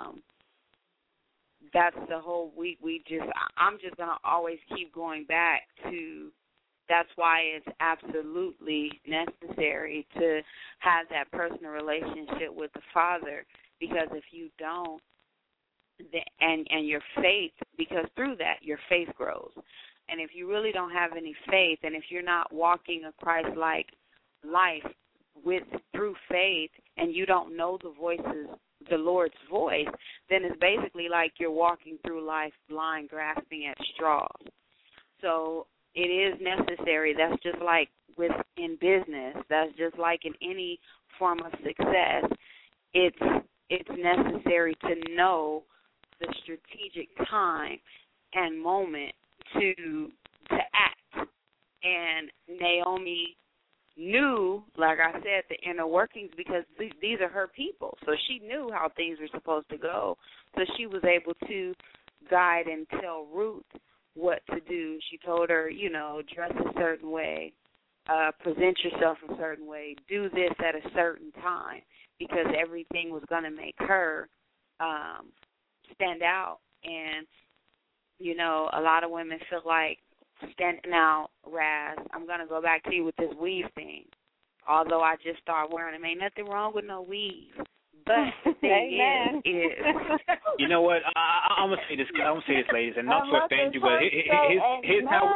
That's the whole I'm just going to always keep going back to, that's why it's absolutely necessary to have that personal relationship with the Father, because if you don't, and your faith, because through that your faith grows. And if you really don't have any faith, and if you're not walking a Christ-like life through faith, and you don't know the Lord's voice, then it's basically like you're walking through life blind, grasping at straws. So it is necessary. That's just like in business. That's just like in any form of success. It's necessary to know the strategic time and moment to act. And Naomi knew, like I said, the inner workings, because these are her people. So she knew how things were supposed to go. So she was able to guide and tell Ruth what to do. She told her, dress a certain way, present yourself a certain way, do this at a certain time, because everything was going to make her stand out. And, a lot of women feel like, now, Raz, I'm going to go back to you with this weave thing. Although I just started wearing them, ain't nothing wrong with no weave. But the thing is you know what? I'm gonna say this. Ladies, and not to offend you, but here's how.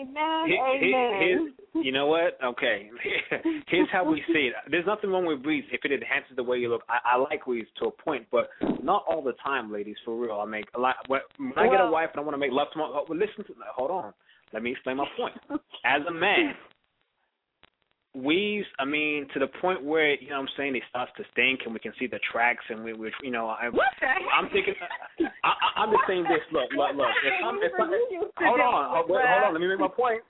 You know what? Okay. Here's how we see it. There's nothing wrong with weaves if it enhances the way you look. I like weaves to a point, but not all the time, ladies. For real, I make a lot. When I get a wife and I want to make love to my, listen to. Hold on. Let me explain my point. As a man, weaves, I mean, to the point where, you know what I'm saying, it starts to stink and we can see the tracks and we you know, I'm thinking, I'm just saying this, look. Hold on, let me make my point.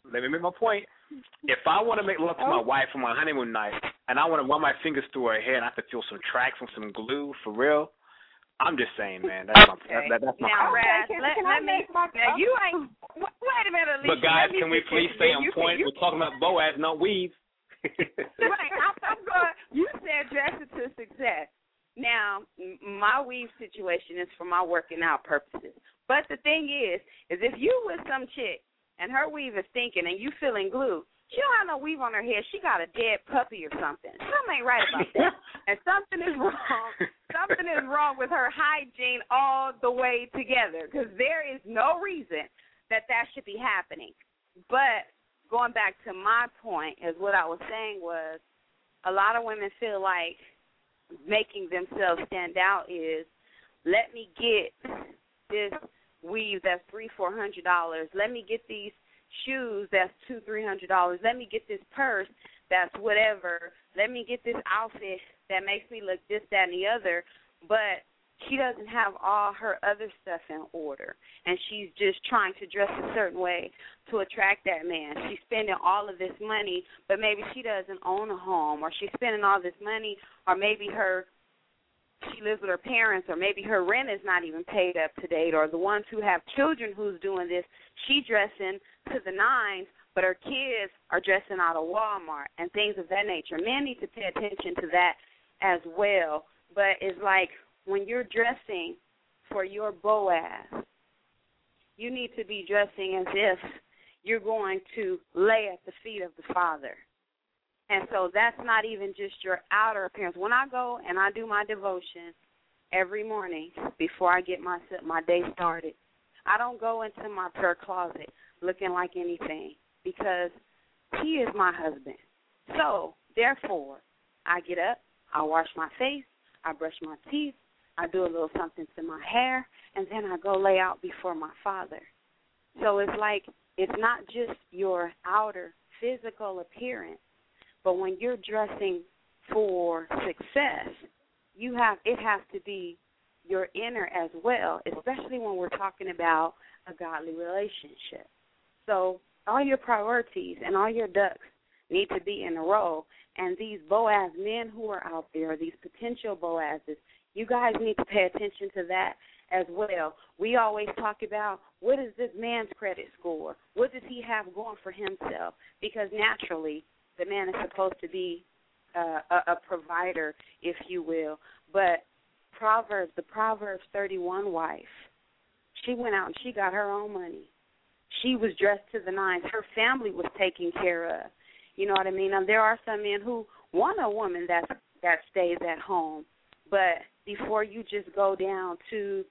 If I want to make love to my wife on my honeymoon night and I want to run my fingers through her hair and I have to feel some tracks and some glue, for real, I'm just saying, man. That's my now, Raz, let me. Now, you ain't. Wait a minute, Alicia. But guys, can we please stay on point? We're talking about Boaz, not weave. Right. I'm going. You said dress it to success. Now, my weave situation is for my working out purposes. But the thing is if you with some chick and her weave is stinking and you feeling glue, she don't have no weave on her head. She got a dead puppy or something. Something ain't right about that. And something is wrong. Something is wrong with her hygiene all the way together, because there is no reason that should be happening. But going back to my point, is what I was saying was a lot of women feel like making themselves stand out is, let me get this weave that's $300-400. Let me get these shoes that's $200-300. Let me get this purse that's whatever. Let me get this outfit that makes me look this, that, and the other. But she doesn't have all her other stuff in order, and she's just trying to dress a certain way to attract that man. She's spending all of this money, but maybe she doesn't own a home, or she's spending all this money, or maybe she lives with her parents, or maybe her rent is not even paid up to date, or the ones who have children who's doing this, she dressing to the nines, but her kids are dressing out of Walmart and things of that nature. Men need to pay attention to that as well. But it's like when you're dressing for your Boaz, you need to be dressing as if you're going to lay at the feet of the Father. And so that's not even just your outer appearance. When I go and I do my devotion every morning before I get my day started, I don't go into my prayer closet looking like anything, because he is my husband. So, therefore, I get up, I wash my face, I brush my teeth, I do a little something to my hair, and then I go lay out before my Father. So it's like it's not just your outer physical appearance, but when you're dressing for success, it has to be your inner as well, especially when we're talking about a godly relationship. So all your priorities and all your ducks need to be in a row. And these Boaz men who are out there, these potential Boazes, you guys need to pay attention to that as well. We always talk about, what is this man's credit score? What does he have going for himself? Because naturally, the man is supposed to be a provider, if you will. But the Proverbs 31 wife, she went out and she got her own money. She was dressed to the nines. Her family was taken care of. You know what I mean? There are some men who want a woman that stays at home. But before you just go down to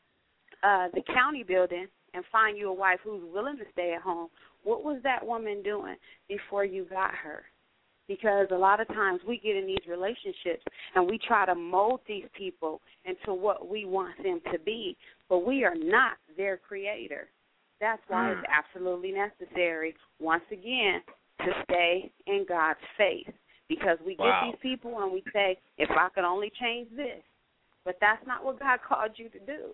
the county building and find you a wife who's willing to stay at home, what was that woman doing before you got her? Because a lot of times we get in these relationships and we try to mold these people into what we want them to be, but we are not their creator. That's why it's absolutely necessary, once again, to stay in God's face. Because we get these people and we say, if I could only change this. But that's not what God called you to do.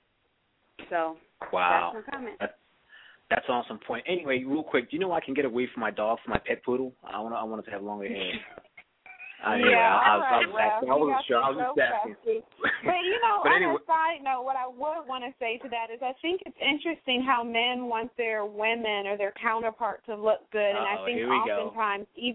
So that's my comment. That's an awesome point. Anyway, real quick, do you know I can get away from my dog, from my pet poodle? I want it to have longer hair. I wasn't sure. I was just asking. But, on a side note, what I would want to say to that is I think it's interesting how men want their women or their counterpart to look good. And I think oftentimes even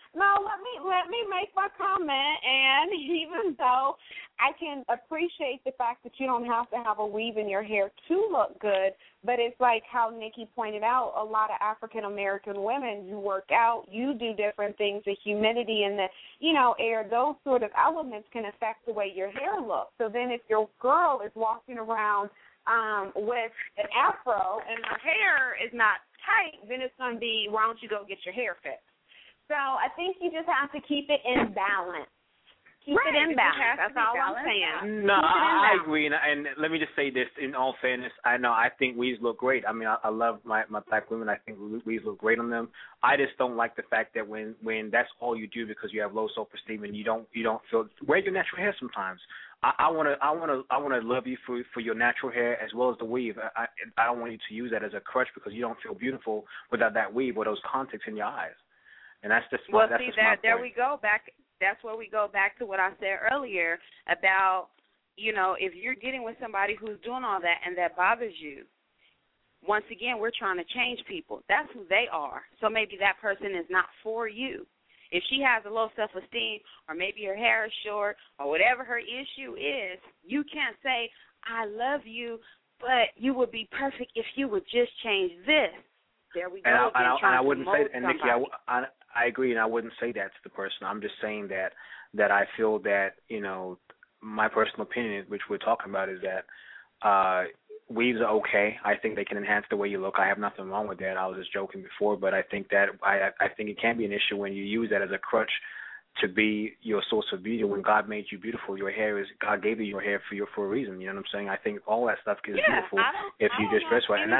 No, let me make my comment. And even though I can appreciate the fact that you don't have to have a weave in your hair to look good, but it's like how Nikki pointed out, a lot of African American women, you work out, you do different things, the humidity and the, air, those sort of elements can affect the way your hair looks. So then if your girl is walking around with an afro and her hair is not tight, then it's going to be, why don't you go get your hair fixed? So I think you just have to keep it in balance. Keep it in balance. That's all I'm saying. No, I agree. And let me just say this in all fairness. I think weaves look great. I mean, I love my black women. I think weaves look great on them. I just don't like the fact that when that's all you do because you have low self-esteem and you don't feel, wear your natural hair sometimes. I want to love you for your natural hair as well as the weave. I don't want you to use that as a crutch because you don't feel beautiful without that weave or those contacts in your eyes. And that's just my, that's just my point. There we go back. That's where we go back to what I said earlier about, if you're getting with somebody who's doing all that and that bothers you, once again, we're trying to change people. That's who they are. So maybe that person is not for you. If she has a low self-esteem or maybe her hair is short or whatever her issue is, you can't say, I love you, but you would be perfect if you would just change this. There we go. And I wouldn't say, and Nikki, I agree, and I wouldn't say that to the person. I'm just saying that I feel that, my personal opinion, which we're talking about, is that weaves are okay. I think they can enhance the way you look. I have nothing wrong with that. I was just joking before, but I think that I think it can be an issue when you use that as a crutch to be your source of beauty. When God made you beautiful, your hair is, God gave you your hair for a reason. You know what I'm saying? I think all that stuff is beautiful if you just dress right,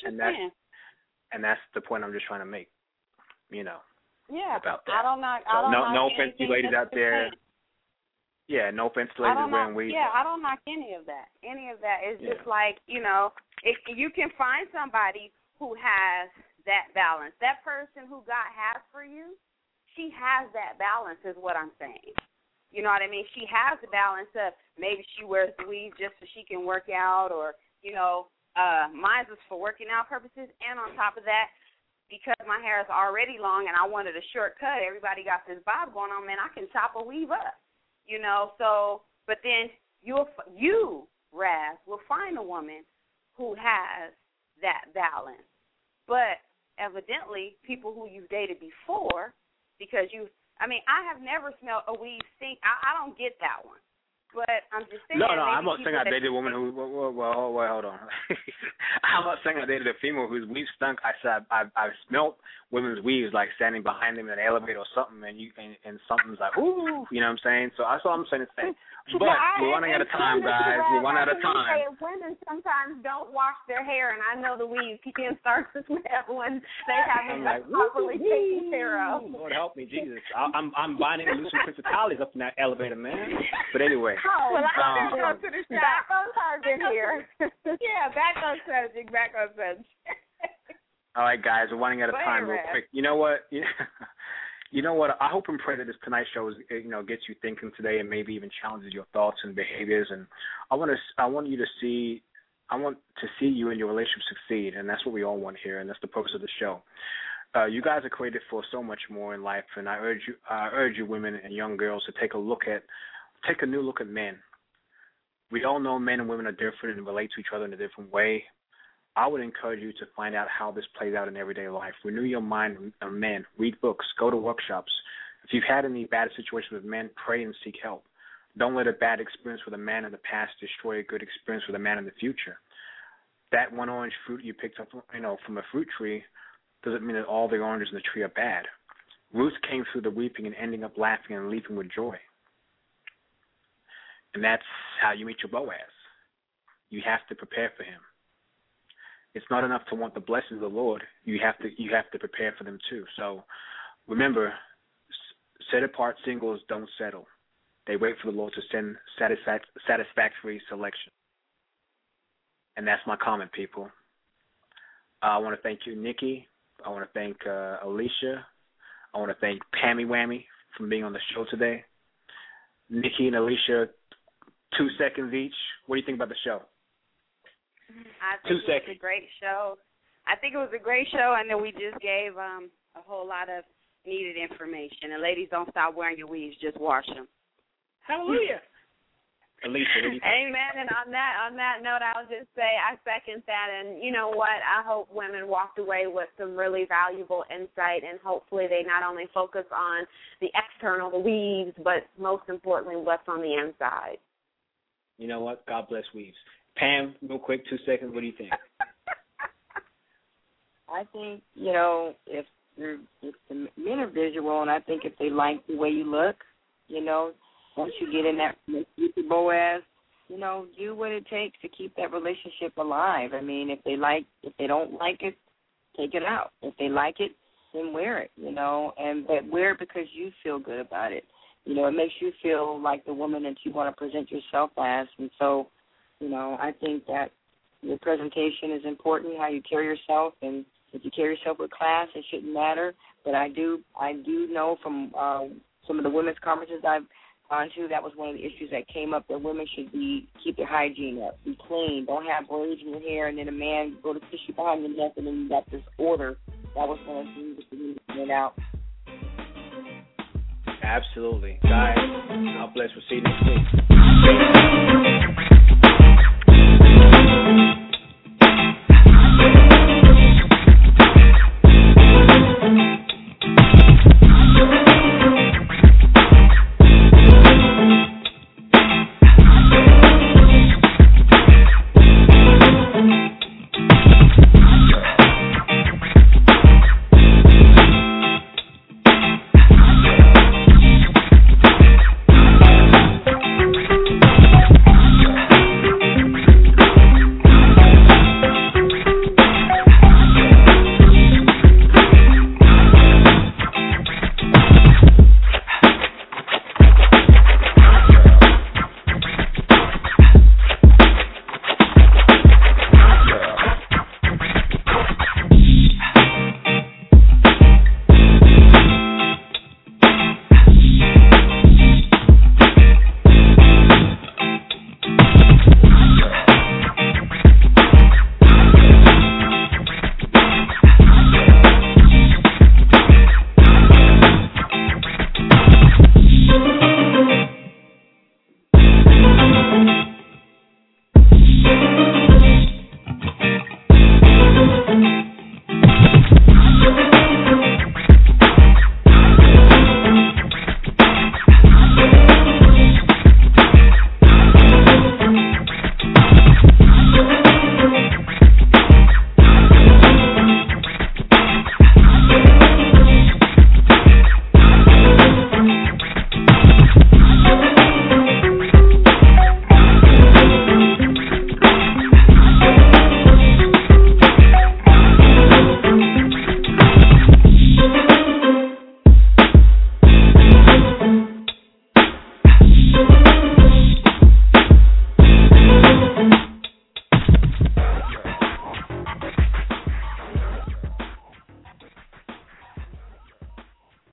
and that's the point I'm just trying to make. Yeah, about that. I don't knock. No offense to you ladies out there. Yeah, no offense to ladies wearing weaves. Yeah, I don't knock any of that. Any of that is just like, if you can find somebody who has that balance. That person who God has for you, she has that balance is what I'm saying. You know what I mean? She has the balance of maybe she wears the weave just so she can work out or, mine is for working out purposes. And on top of that, because my hair is already long and I wanted a shortcut, everybody got this bob going on, man, I can chop a weave up, So, but then you, Raz, will find a woman who has that balance. But evidently, people who you've dated before, because I have never smelled a weave stink. I don't get that one. But I'm just saying. No, I'm not saying I dated a woman who. Well, hold on. I'm not saying I dated a female whose weave stunk. I said I smelled women's weaves like standing behind them in an elevator or something, and something's like, ooh, you know what I'm saying? So that's all I'm saying to say. But we're running out of time, guys. We're running out of time. Women sometimes don't wash their hair, and I know the weave can start to smell when they haven't been properly taken care of. Lord help me, Jesus! I'm binding and loosing principalities up in that elevator, man. But anyway. Oh, well, I'm going to go to the shop. Back on target here. Yeah, back on subject. All right, guys, we're running out of time real quick. You know what? You know what? I hope and pray that this tonight's show is, gets you thinking today and maybe even challenges your thoughts and behaviors. And I want to see you and your relationship succeed, and that's what we all want here, and that's the purpose of the show. You guys are created for so much more in life, and I urge you, women and young girls, to take a new look at men. We all know men and women are different and relate to each other in a different way. I would encourage you to find out how this plays out in everyday life. Renew your mind on men. Read books. Go to workshops. If you've had any bad situations with men, pray and seek help. Don't let a bad experience with a man in the past destroy a good experience with a man in the future. That one orange fruit you picked up, from a fruit tree doesn't mean that all the oranges in the tree are bad. Roots came through the weeping and ending up laughing and leaping with joy. And that's how you meet your Boaz. You have to prepare for him. It's not enough to want the blessings of the Lord. You have to prepare for them too. So remember, set apart singles don't settle. They wait for the Lord to send satisfactory selection. And that's my comment, people. I want to thank you, Nikki. I want to thank Alicia. I want to thank Pammy Whammy for being on the show today. Nikki and Alicia, 2 seconds each. What do you think about the show? I think it was a great show. I think it was a great show, and then we just gave a whole lot of needed information. And ladies, don't stop wearing your weaves. Just wash them. Hallelujah. Alicia, what do you think? Amen. And on that note, I'll just say I second that. And you know what? I hope women walked away with some really valuable insight, and hopefully they not only focus on the external, the weaves, but most importantly, what's on the inside. You know what? God bless weaves. Pam, real quick, 2 seconds. What do you think? I think, if the men are visual, and I think if they like the way you look, once you get in that relationship with Boaz, do what it takes to keep that relationship alive. I mean, if they don't like it, take it out. If they like it, then wear it, but wear it because you feel good about it. It makes you feel like the woman that you want to present yourself as. And so, I think that your presentation is important, how you carry yourself, and if you carry yourself with class, it shouldn't matter. But I do know from some of the women's conferences I've gone to, that was one of the issues that came up, that women should keep their hygiene up, be clean, don't have braids in your hair, and then a man go to kiss you behind your neck, and then you got this order. That was one of the things that we pointed out. Absolutely. Guys, God bless. We'll see you next week.